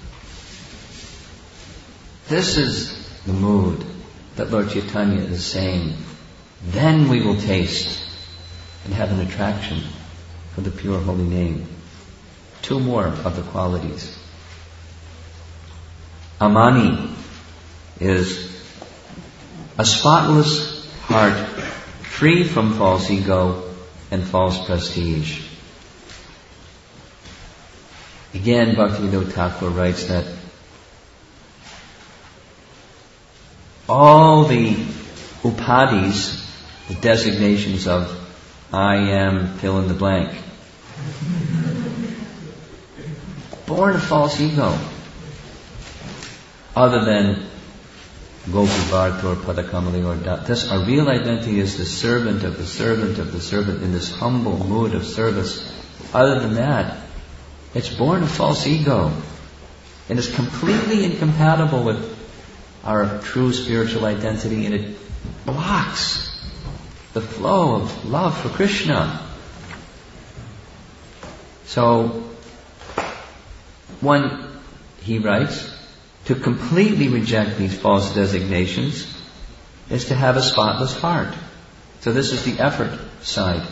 This is the mood that Lord Chaitanya is saying. Then we will taste and have an attraction for the pure holy name. Two more of the qualities. Amani is a spotless heart, free from false ego and false prestige. Again, Bhaktivinoda Thakur writes that all the upadhis, the designations of I am fill in the blank. Born of false ego. Other than Gopi Bharta or Padakamali or Da. This, our real identity is the servant of the servant of the servant in this humble mood of service. Other than that, it's born of false ego. And is completely incompatible with our true spiritual identity, and it blocks the flow of love for Krishna. So, one, he writes, to completely reject these false designations is to have a spotless heart. So this is the effort side.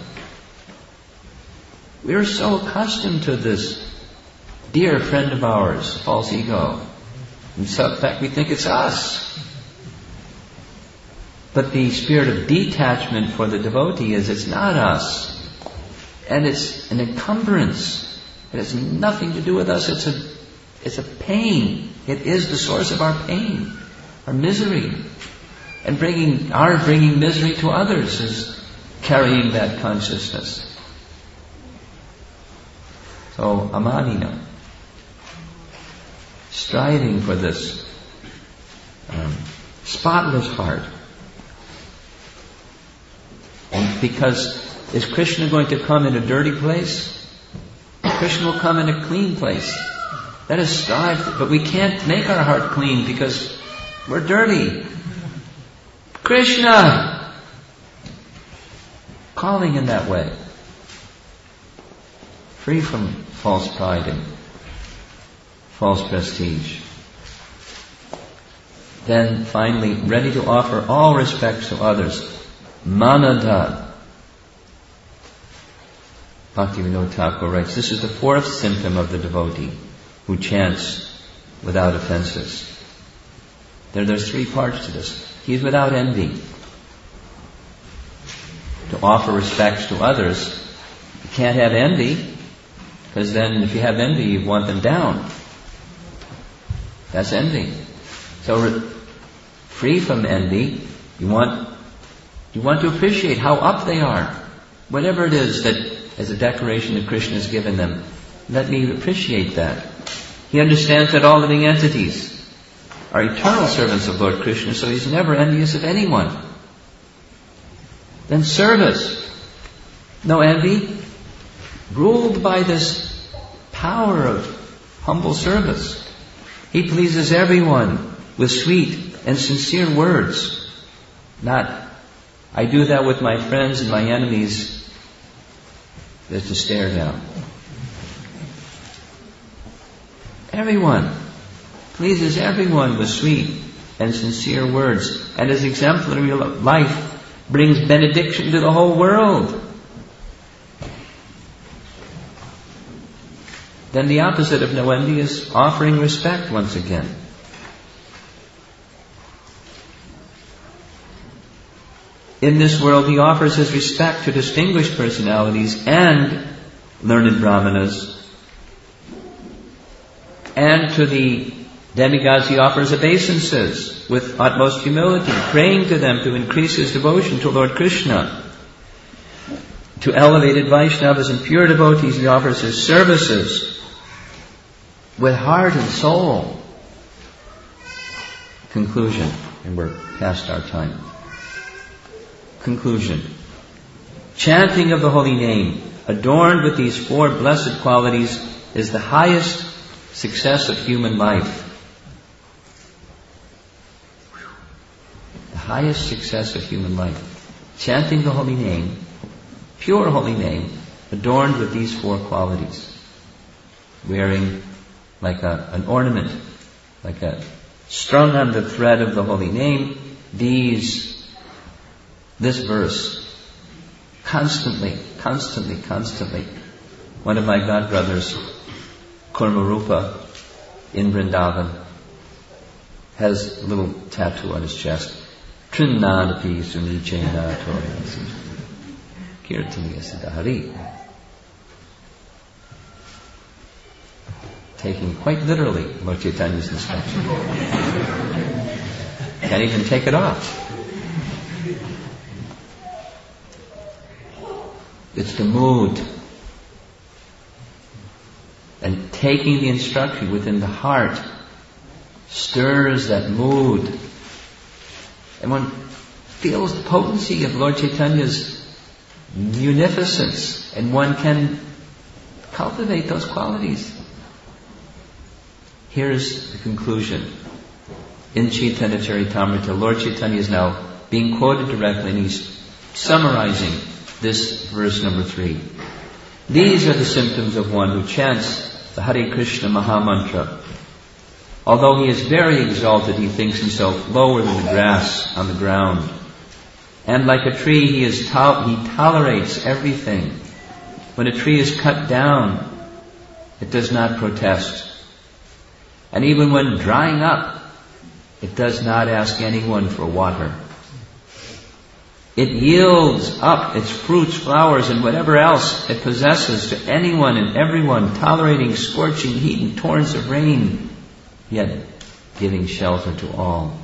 We are so accustomed to this dear friend of ours, false ego. In fact, we think it's us. But the spirit of detachment for the devotee is it's not us. And it's an encumbrance. It has nothing to do with us. It's a, it's a pain. It is the source of our pain, our misery. And bringing, our bringing misery to others is carrying that consciousness. So, amanina. Striving for this um, spotless heart. And because is Krishna going to come in a dirty place? Krishna will come in a clean place. Let us strive, but we can't make our heart clean because we're dirty. Krishna! Calling in that way. Free from false pride and false prestige. Then finally, ready to offer all respect to others. Manada. Bhaktivinoda Thakur writes, this is the fourth symptom of the devotee who chants without offenses. There, there's three parts to this. He's without envy. To offer respects to others, you can't have envy, because then if you have envy, you want them down. That's envy. So re- free from envy, you want you want to appreciate how up they are. Whatever it is that, as a decoration that Krishna has given them, let me appreciate that. He understands that all living entities are eternal servants of Lord Krishna, so he's never envious of anyone. Then service. No envy. Ruled by this power of humble service. He pleases everyone with sweet and sincere words. Not, I do that with my friends and my enemies. There's to stare down. Everyone. Pleases everyone with sweet and sincere words. And his exemplary life brings benediction to the whole world. Then the opposite of no envy is offering respect once again. In this world, he offers his respect to distinguished personalities and learned brahmanas. And to the demigods he offers obeisances with utmost humility, praying to them to increase his devotion to Lord Krishna. To elevated Vaishnavas and pure devotees he offers his services with heart and soul. Conclusion, and we're past our time. Conclusion. Chanting of the holy name, adorned with these four blessed qualities, is the highest success of human life. The highest success of human life. Chanting the holy name, pure holy name, adorned with these four qualities. Wearing like a, an ornament, like a strung on the thread of the holy name, these This verse, constantly, constantly, constantly. One of my godbrothers, Kurmarupa, in Vrindavan, has a little tattoo on his chest. Trinnadapi sunichena toya kirtaniya siddhari. Taking quite literally Lord Chaitanya's instruction. can't even take it off. It's the mood. And taking the instruction within the heart stirs that mood. And one feels the potency of Lord Chaitanya's munificence, and one can cultivate those qualities. Here's the conclusion. In Chaitanya Charitamrita, Lord Chaitanya is now being quoted directly, and he's summarizing this verse number three. These are the symptoms of one who chants the Hare Krishna Mahamantra. Although he is very exalted, he thinks himself lower than the grass on the ground. And like a tree, he is to- he tolerates everything. When a tree is cut down, it does not protest. And even when drying up, it does not ask anyone for water. It yields up its fruits, flowers, and whatever else it possesses to anyone and everyone, tolerating scorching heat and torrents of rain, yet giving shelter to all.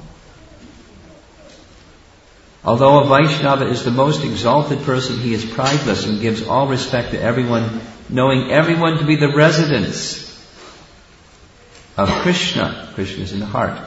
Although a Vaishnava is the most exalted person, he is prideless and gives all respect to everyone, knowing everyone to be the residents of Krishna. Krishna is in the heart.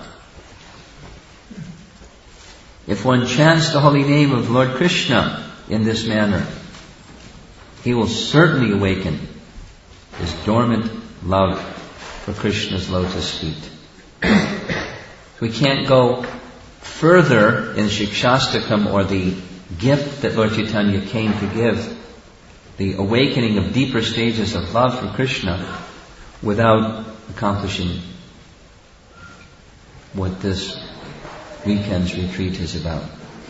If one chants the holy name of Lord Krishna in this manner, he will certainly awaken his dormant love for Krishna's lotus feet. We can't go further in Shikshastakam, or the gift that Lord Chaitanya came to give, the awakening of deeper stages of love for Krishna, without accomplishing what this weekend's retreat is about.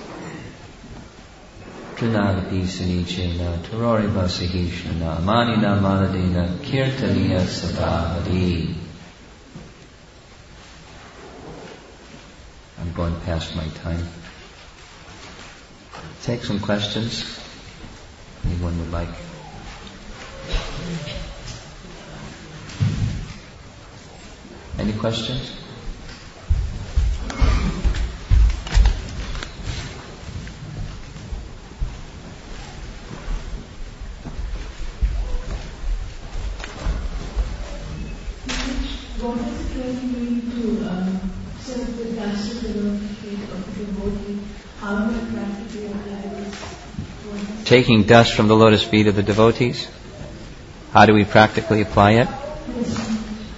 Trinadapi Sanichena, Tarori Vasahishana, Amanina Maladena, Kirtaniya Sadahari. I'm going past my time. Take some questions. Anyone would like? Any questions? What is the training doing to um, serve the dust of the feet of the devotee? How do you practically apply this? Taking dust from the lotus feet of the devotees? How do we practically apply it? Yes.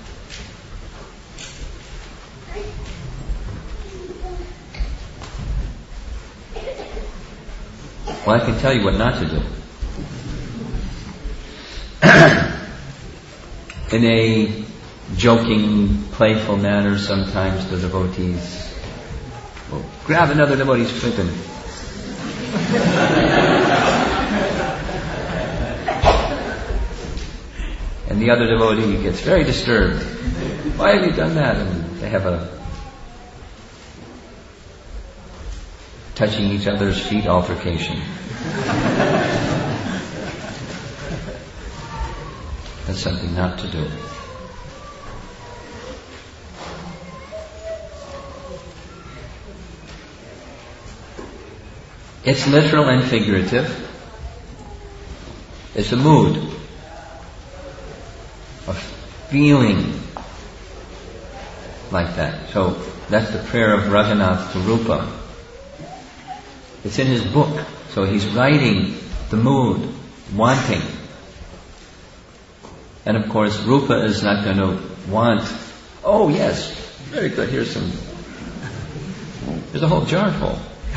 Well, I can tell you what not to do. In a joking, playful manner, sometimes the devotees will grab another devotee's foot and and the other devotee gets very disturbed. Why have you done that? And they have a touching each other's feet altercation. That's something not to do. It's literal and figurative. It's a mood of feeling like that. So that's the prayer of Raghunath to Rupa. It's in his book. So he's writing the mood, wanting. And of course, Rupa is not going to want, oh yes, very good, here's some, there's a whole jar full.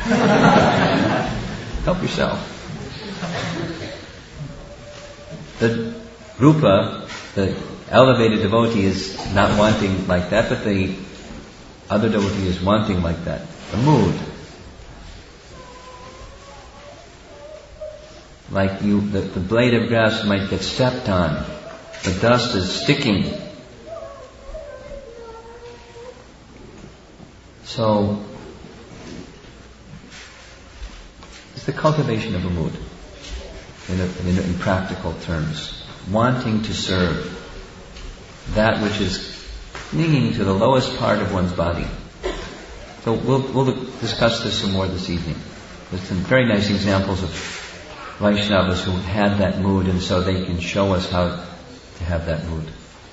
Help yourself. The Rupa, the elevated devotee, is not wanting like that, but the other devotee is wanting like that. The mood. Like you, the, the blade of grass might get stepped on. The dust is sticking. So, it's the cultivation of a mood, in, a, in, in practical terms. Wanting to serve that which is clinging to the lowest part of one's body. So we'll, we'll discuss this some more this evening. There's some very nice examples of Vaishnavas who had that mood, and so they can show us how to have that mood.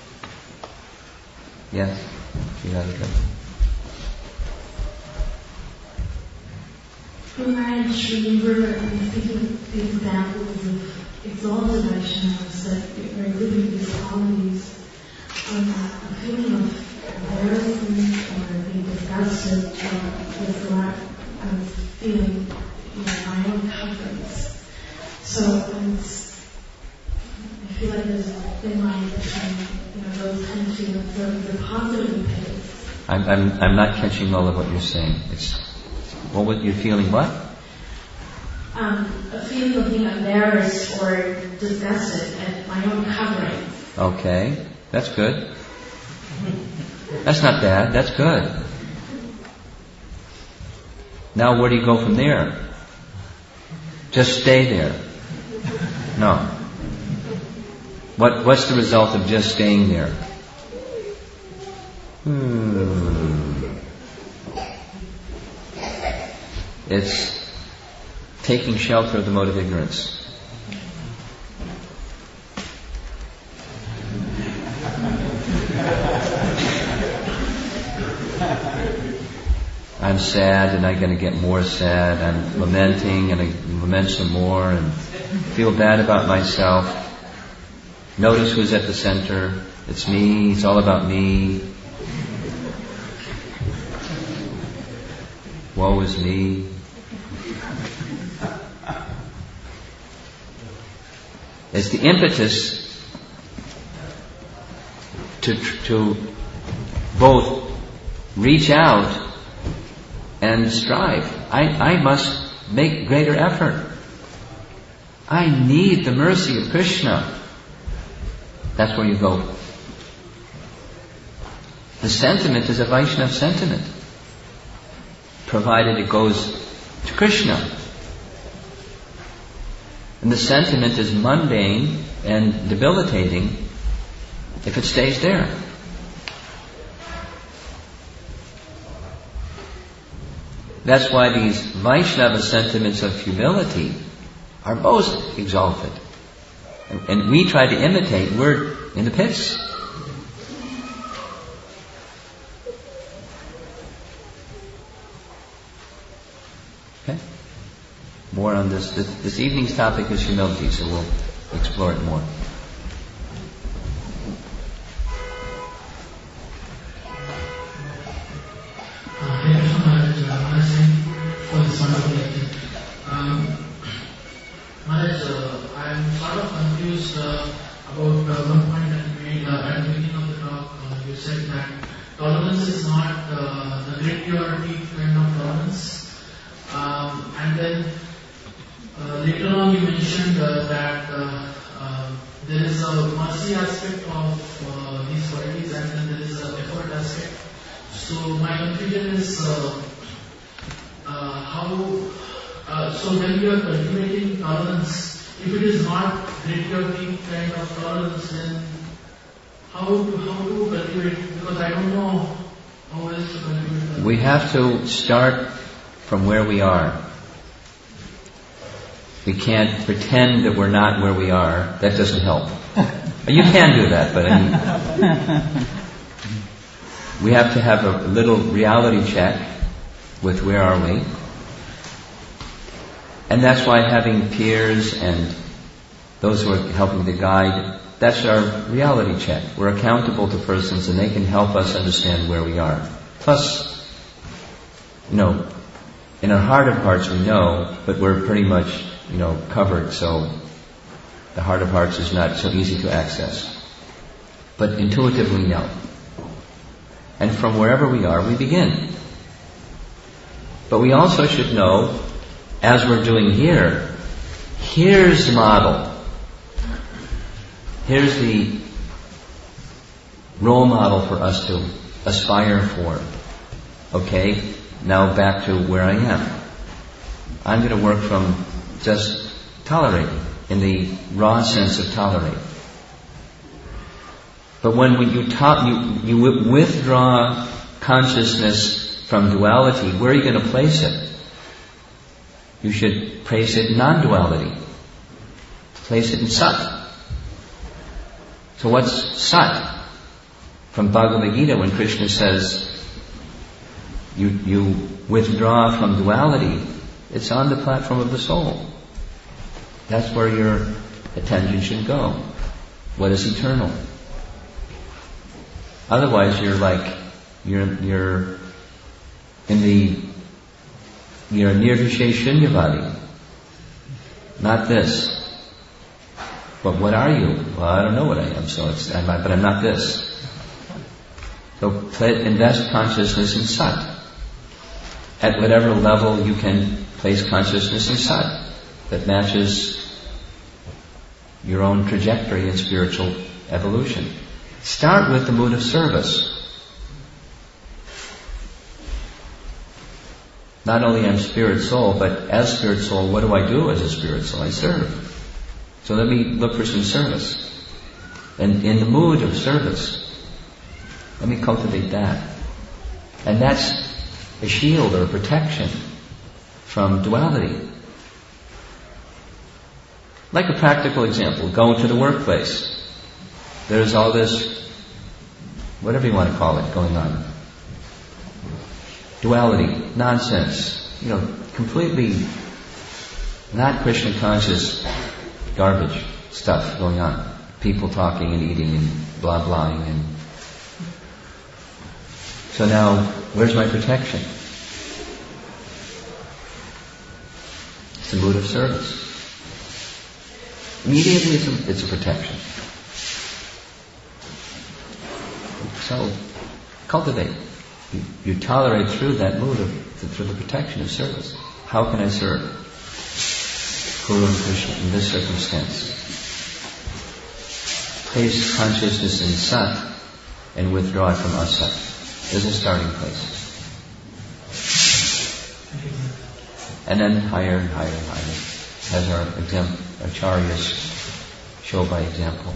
Yes? Radhika. Maharaj, remember I'm thinking of the examples of exalted Vaishnavas that are living these qualities, um, a feeling of embarrassment or being disgusted uh, with the lack of feeling, you know, my own comforts. So it's, I feel like there's a thin line between, you know, those kind of feelings, the, the positive impulse. I'm, I'm, I'm not catching all of what you're saying. It's, what was you feeling? What? Um, a feeling of being embarrassed or disgusted at my own covering. Okay, that's good. That's not bad. That's good. Now, where do you go from there? Just stay there. No. What What's the result of just staying there? Hmm. It's taking shelter of the mode of ignorance. I'm sad and I'm going to get more sad. I'm lamenting and I lament some more and feel bad about myself. Notice who's at the center. It's me. It's all about me. Woe is me. It's the impetus to, to both reach out and strive. I, I must make greater effort. I need the mercy of Krishna. That's where you go. The sentiment is a Vaishnava sentiment, provided it goes to Krishna. And the sentiment is mundane and debilitating if it stays there. That's why these Vaishnava sentiments of humility are most exalted. And, and we try to imitate, we're in the pits. Okay? More on this. this. This evening's topic is humility, so we'll explore it more. For this wonderful lecture. Um, Maharaj, uh, I'm sort of confused uh, about uh, one point that you made uh, at the beginning of the talk. Uh, you said that tolerance is not uh, the great purity kind of tolerance. Um, and then uh, later on you mentioned uh, that uh, uh, there is a mercy aspect of uh, these qualities and then there is an effort aspect. So my confusion is uh, uh, how, uh, so when you are cultivating tolerance, if it is not great purity kind of tolerance, then how to, how to cultivate, because I don't know how else to cultivate tolerance. We have to start from where we are. We can't pretend that we're not where we are. That doesn't help. You can do that, but I mean, we have to have a little reality check with where are we. And that's why having peers and those who are helping to guide, that's our reality check. We're accountable to persons and they can help us understand where we are. Plus, you know, in our heart of hearts we know, but we're pretty much, you know, covered, so the heart of hearts is not so easy to access. But intuitively know. And from wherever we are, we begin. But we also should know, as we're doing here, here's the model. Here's the role model for us to aspire for. Okay, now back to where I am. I'm going to work from just tolerating, in the raw sense of tolerate. But when we, you, to, you, you withdraw consciousness from duality, where are you going to place it? You should place it in non-duality. Place it in Sat. So what's Sat? From Bhagavad Gita, when Krishna says, you, you withdraw from duality, it's on the platform of the soul. That's where your attention should go. What is eternal? Otherwise you're like, you're, you're in the, you're near to Shunyavadi. Not this. But what are you? Well, I don't know what I am, so it's, I'm not, but I'm not this. So play, invest consciousness in Sat. At whatever level you can place consciousness in Sat that matches your own trajectory in spiritual evolution. Start with the mood of service. Not only am spirit soul, but as spirit soul, what do I do as a spirit soul? I serve. So let me look for some service. And in the mood of service, let me cultivate that. And that's a shield or a protection from duality. Like a practical example, going to the workplace. There's all this, whatever you want to call it, going on. Duality, nonsense, you know, completely not Krishna conscious garbage stuff going on. People talking and eating and blah blahing and so now, where's my protection? It's the mood of service. Immediately it's a, it's a protection. So, cultivate. You, you tolerate through that mood of, through the protection of service. How can I serve Guru and Krishna in this circumstance? Place consciousness in Sat and withdraw it from Asat. Is a starting place. And then higher and higher and higher. As our example, acharyas show by example.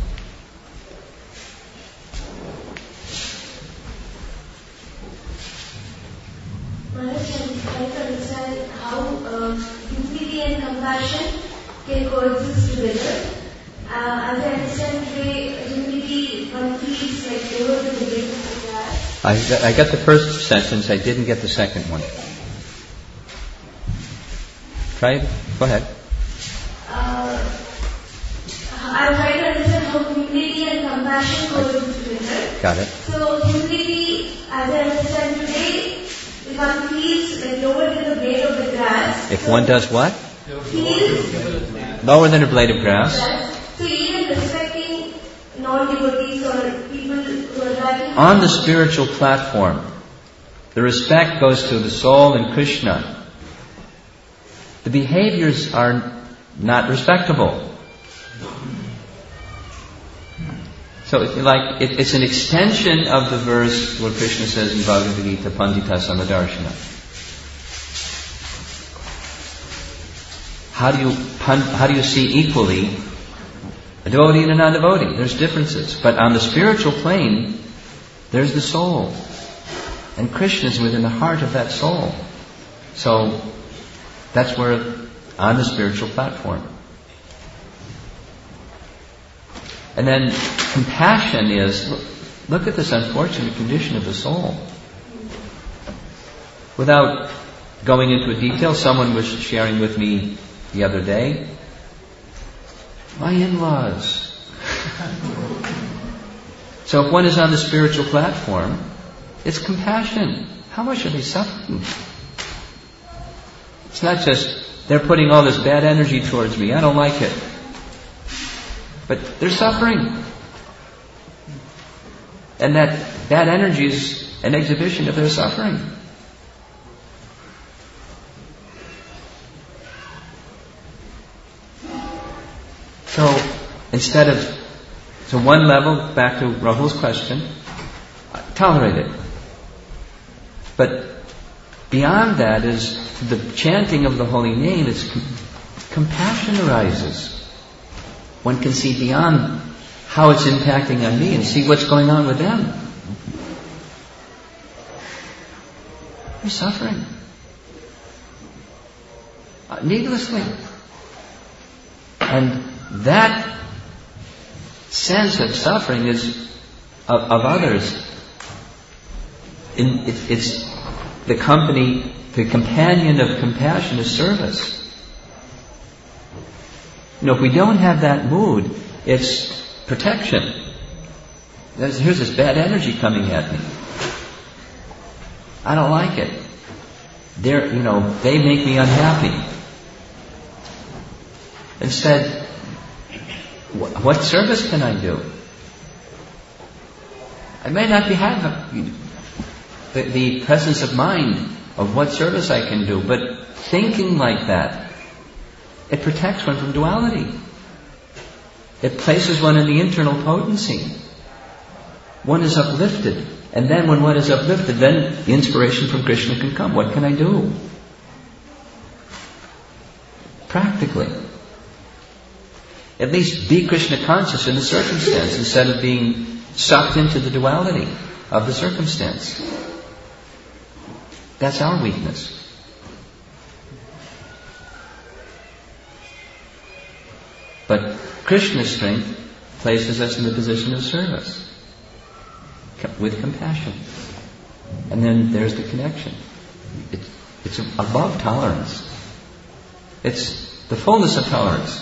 Maharaj, I'm trying to understand how uh, humility and compassion can coexist together. Uh, as I understand today, humility, one feels like they were the debate of the class. I, I got the first sentence, I didn't get the second one. Try it. Go ahead. Uh, I'm trying to understand how humility and compassion coexist together. Got it. So humility, as I understand today, if one feels like lower than the blade of the grass. If one does what? Feels lower than a blade of grass. So even respecting non-devotees or people who are lacking on the spiritual platform, the respect goes to the soul and Krishna. The behaviors are not respectable. So it's like it, it's an extension of the verse where Krishna says in Bhagavad Gita, Pandita Samadarshana. How do you how do you see equally a devotee and a non-devotee? There's differences. But on the spiritual plane, there's the soul. And Krishna is within the heart of that soul. So, that's where, on the spiritual platform. And then, compassion is, look, look at this unfortunate condition of the soul. Without going into a detail, someone was sharing with me the other day, my in-laws. So if one is on the spiritual platform, it's compassion. How much are they suffering? It's not just, they're putting all this bad energy towards me, I don't like it. But they're suffering. And that bad energy is an exhibition of their suffering. So, instead of, so one level, back to Rahul's question, tolerate it. But beyond that is the chanting of the holy name, it's com- compassion arises. One can see beyond how it's impacting on me and see what's going on with them. They're suffering. Uh, needlessly. And that sense of suffering is of, of others. In, it, it's the company, the companion of compassion is service. You know, if we don't have that mood, it's protection. There's, here's this bad energy coming at me. I don't like it. They're, you know, they make me unhappy. Instead, wh- what service can I do? I may not be having the, the presence of mind of what service I can do, but thinking like that, it protects one from duality. It places one in the internal potency. One is uplifted. And then when one is uplifted, then the inspiration from Krishna can come. What can I do? Practically. At least be Krishna conscious in the circumstance instead of being sucked into the duality of the circumstance. That's our weakness. But Krishna's strength places us in the position of service with compassion. And then there's the connection. It, it's above tolerance. It's the fullness of tolerance.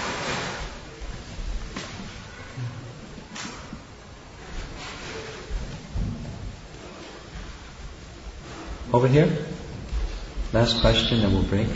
Over here. Last question, then we'll break.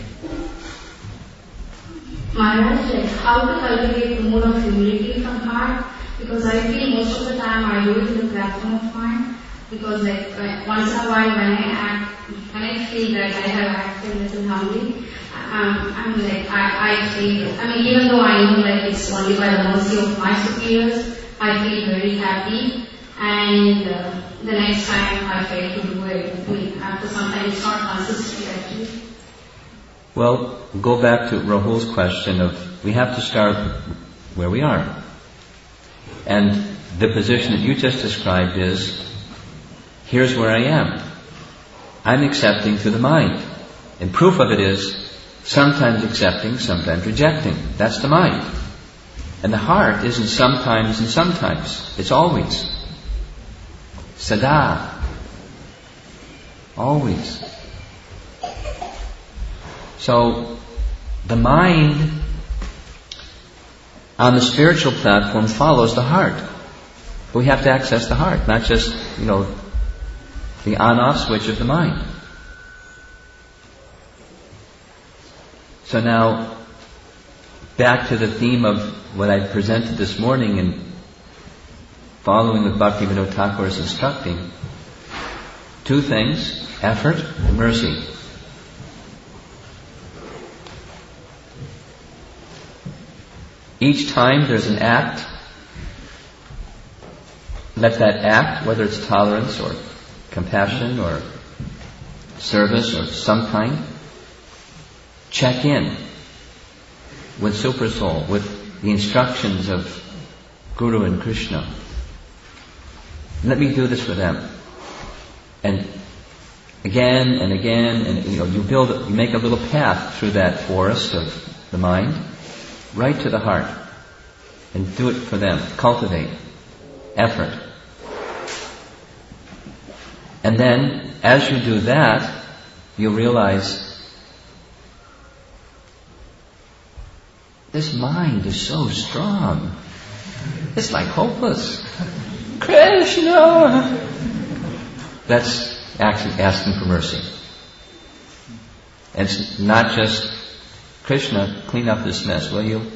Maharaj, like how to cultivate the mood of humility from heart? Because I feel most of the time I do it in the platform of mind. Because like once in a while when I act, when I feel that I have acted a little humbly, um, I'm like, I, I feel, I mean even though I know like it's only by the mercy of my superiors, I feel very happy. And uh, the next time I fail to do it, I mean, after some time it's not consistent actually. Well, go back to Rahul's question of, we have to start where we are. And the position that you just described is, here's where I am. I'm accepting through the mind. And proof of it is, sometimes accepting, sometimes rejecting. That's the mind. And the heart isn't sometimes and sometimes. It's always. Sada. Always. So, the mind on the spiritual platform follows the heart. But we have to access the heart, not just, you know, the on-off switch of the mind. So now, back to the theme of what I presented this morning and following with Bhaktivinoda Thakur is instructing. Two things, effort and mercy. Each time there's an act, let that act, whether it's tolerance or compassion or service or some kind, check in with Super Soul, with the instructions of Guru and Krishna. Let me do this for them. And again and again, and you know, you build, you make a little path through that forest of the mind, right to the heart, and do it for them. Cultivate effort. And then, as you do that, you realize this mind is so strong. It's like hopeless. Krishna! That's actually asking for mercy. And it's not just, Krishna, clean up this mess, will you?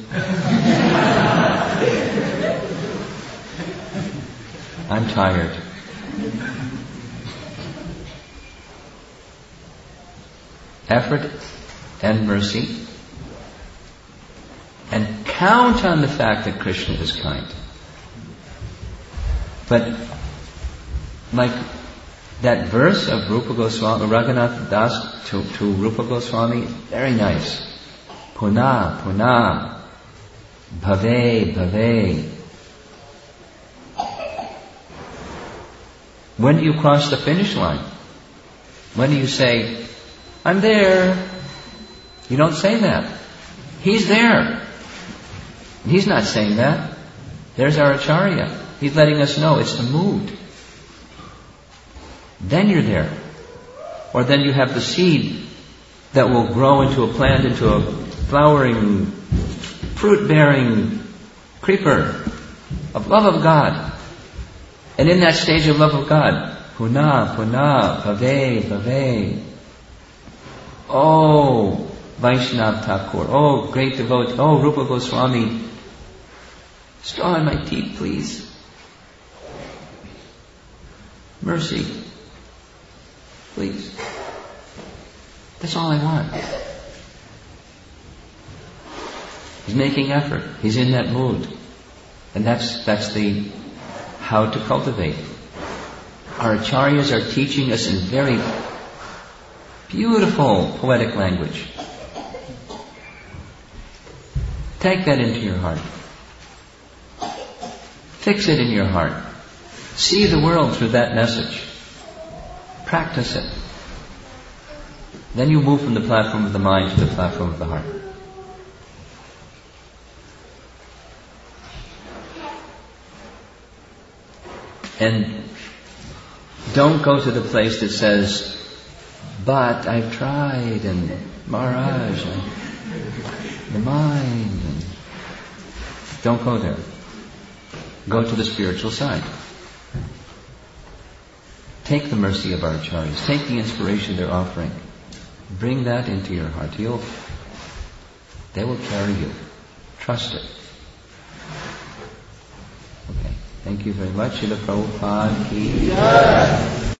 I'm tired. Effort and mercy. And count on the fact that Krishna is kind. But like that verse of Rupa Goswami, Raghunath Das to, to Rupa Goswami, very nice. Puna, puna, bhave, bhave. When do you cross the finish line? When do you say, I'm there? You don't say that. He's there. He's not saying that. There's our Acharya. He's letting us know it's the mood. Then you're there. Or then you have the seed that will grow into a plant, into a flowering, fruit-bearing creeper of love of God. And in that stage of love of God, Puna, Puna, Bhave, Bhave. Oh, Vaishnav Thakur. Oh, great devotee. Oh, Rupa Goswami. Straw in my teeth, please. Mercy. Please. That's all I want. He's making effort. He's in that mood. And that's that's the how to cultivate. Our acharyas are teaching us in very beautiful poetic language. Take that into your heart. Fix it in your heart. See the world through that message. Practice it. Then you move from the platform of the mind to the platform of the heart. And don't go to the place that says, but I've tried, and Maharaj, and the mind. And don't go there. Go to the spiritual side. Take the mercy of our acharyas. Take the inspiration they're offering. Bring that into your heart. You'll, they will carry you. Trust it. Okay. Thank you very much. Srila Prabhupada ki jai.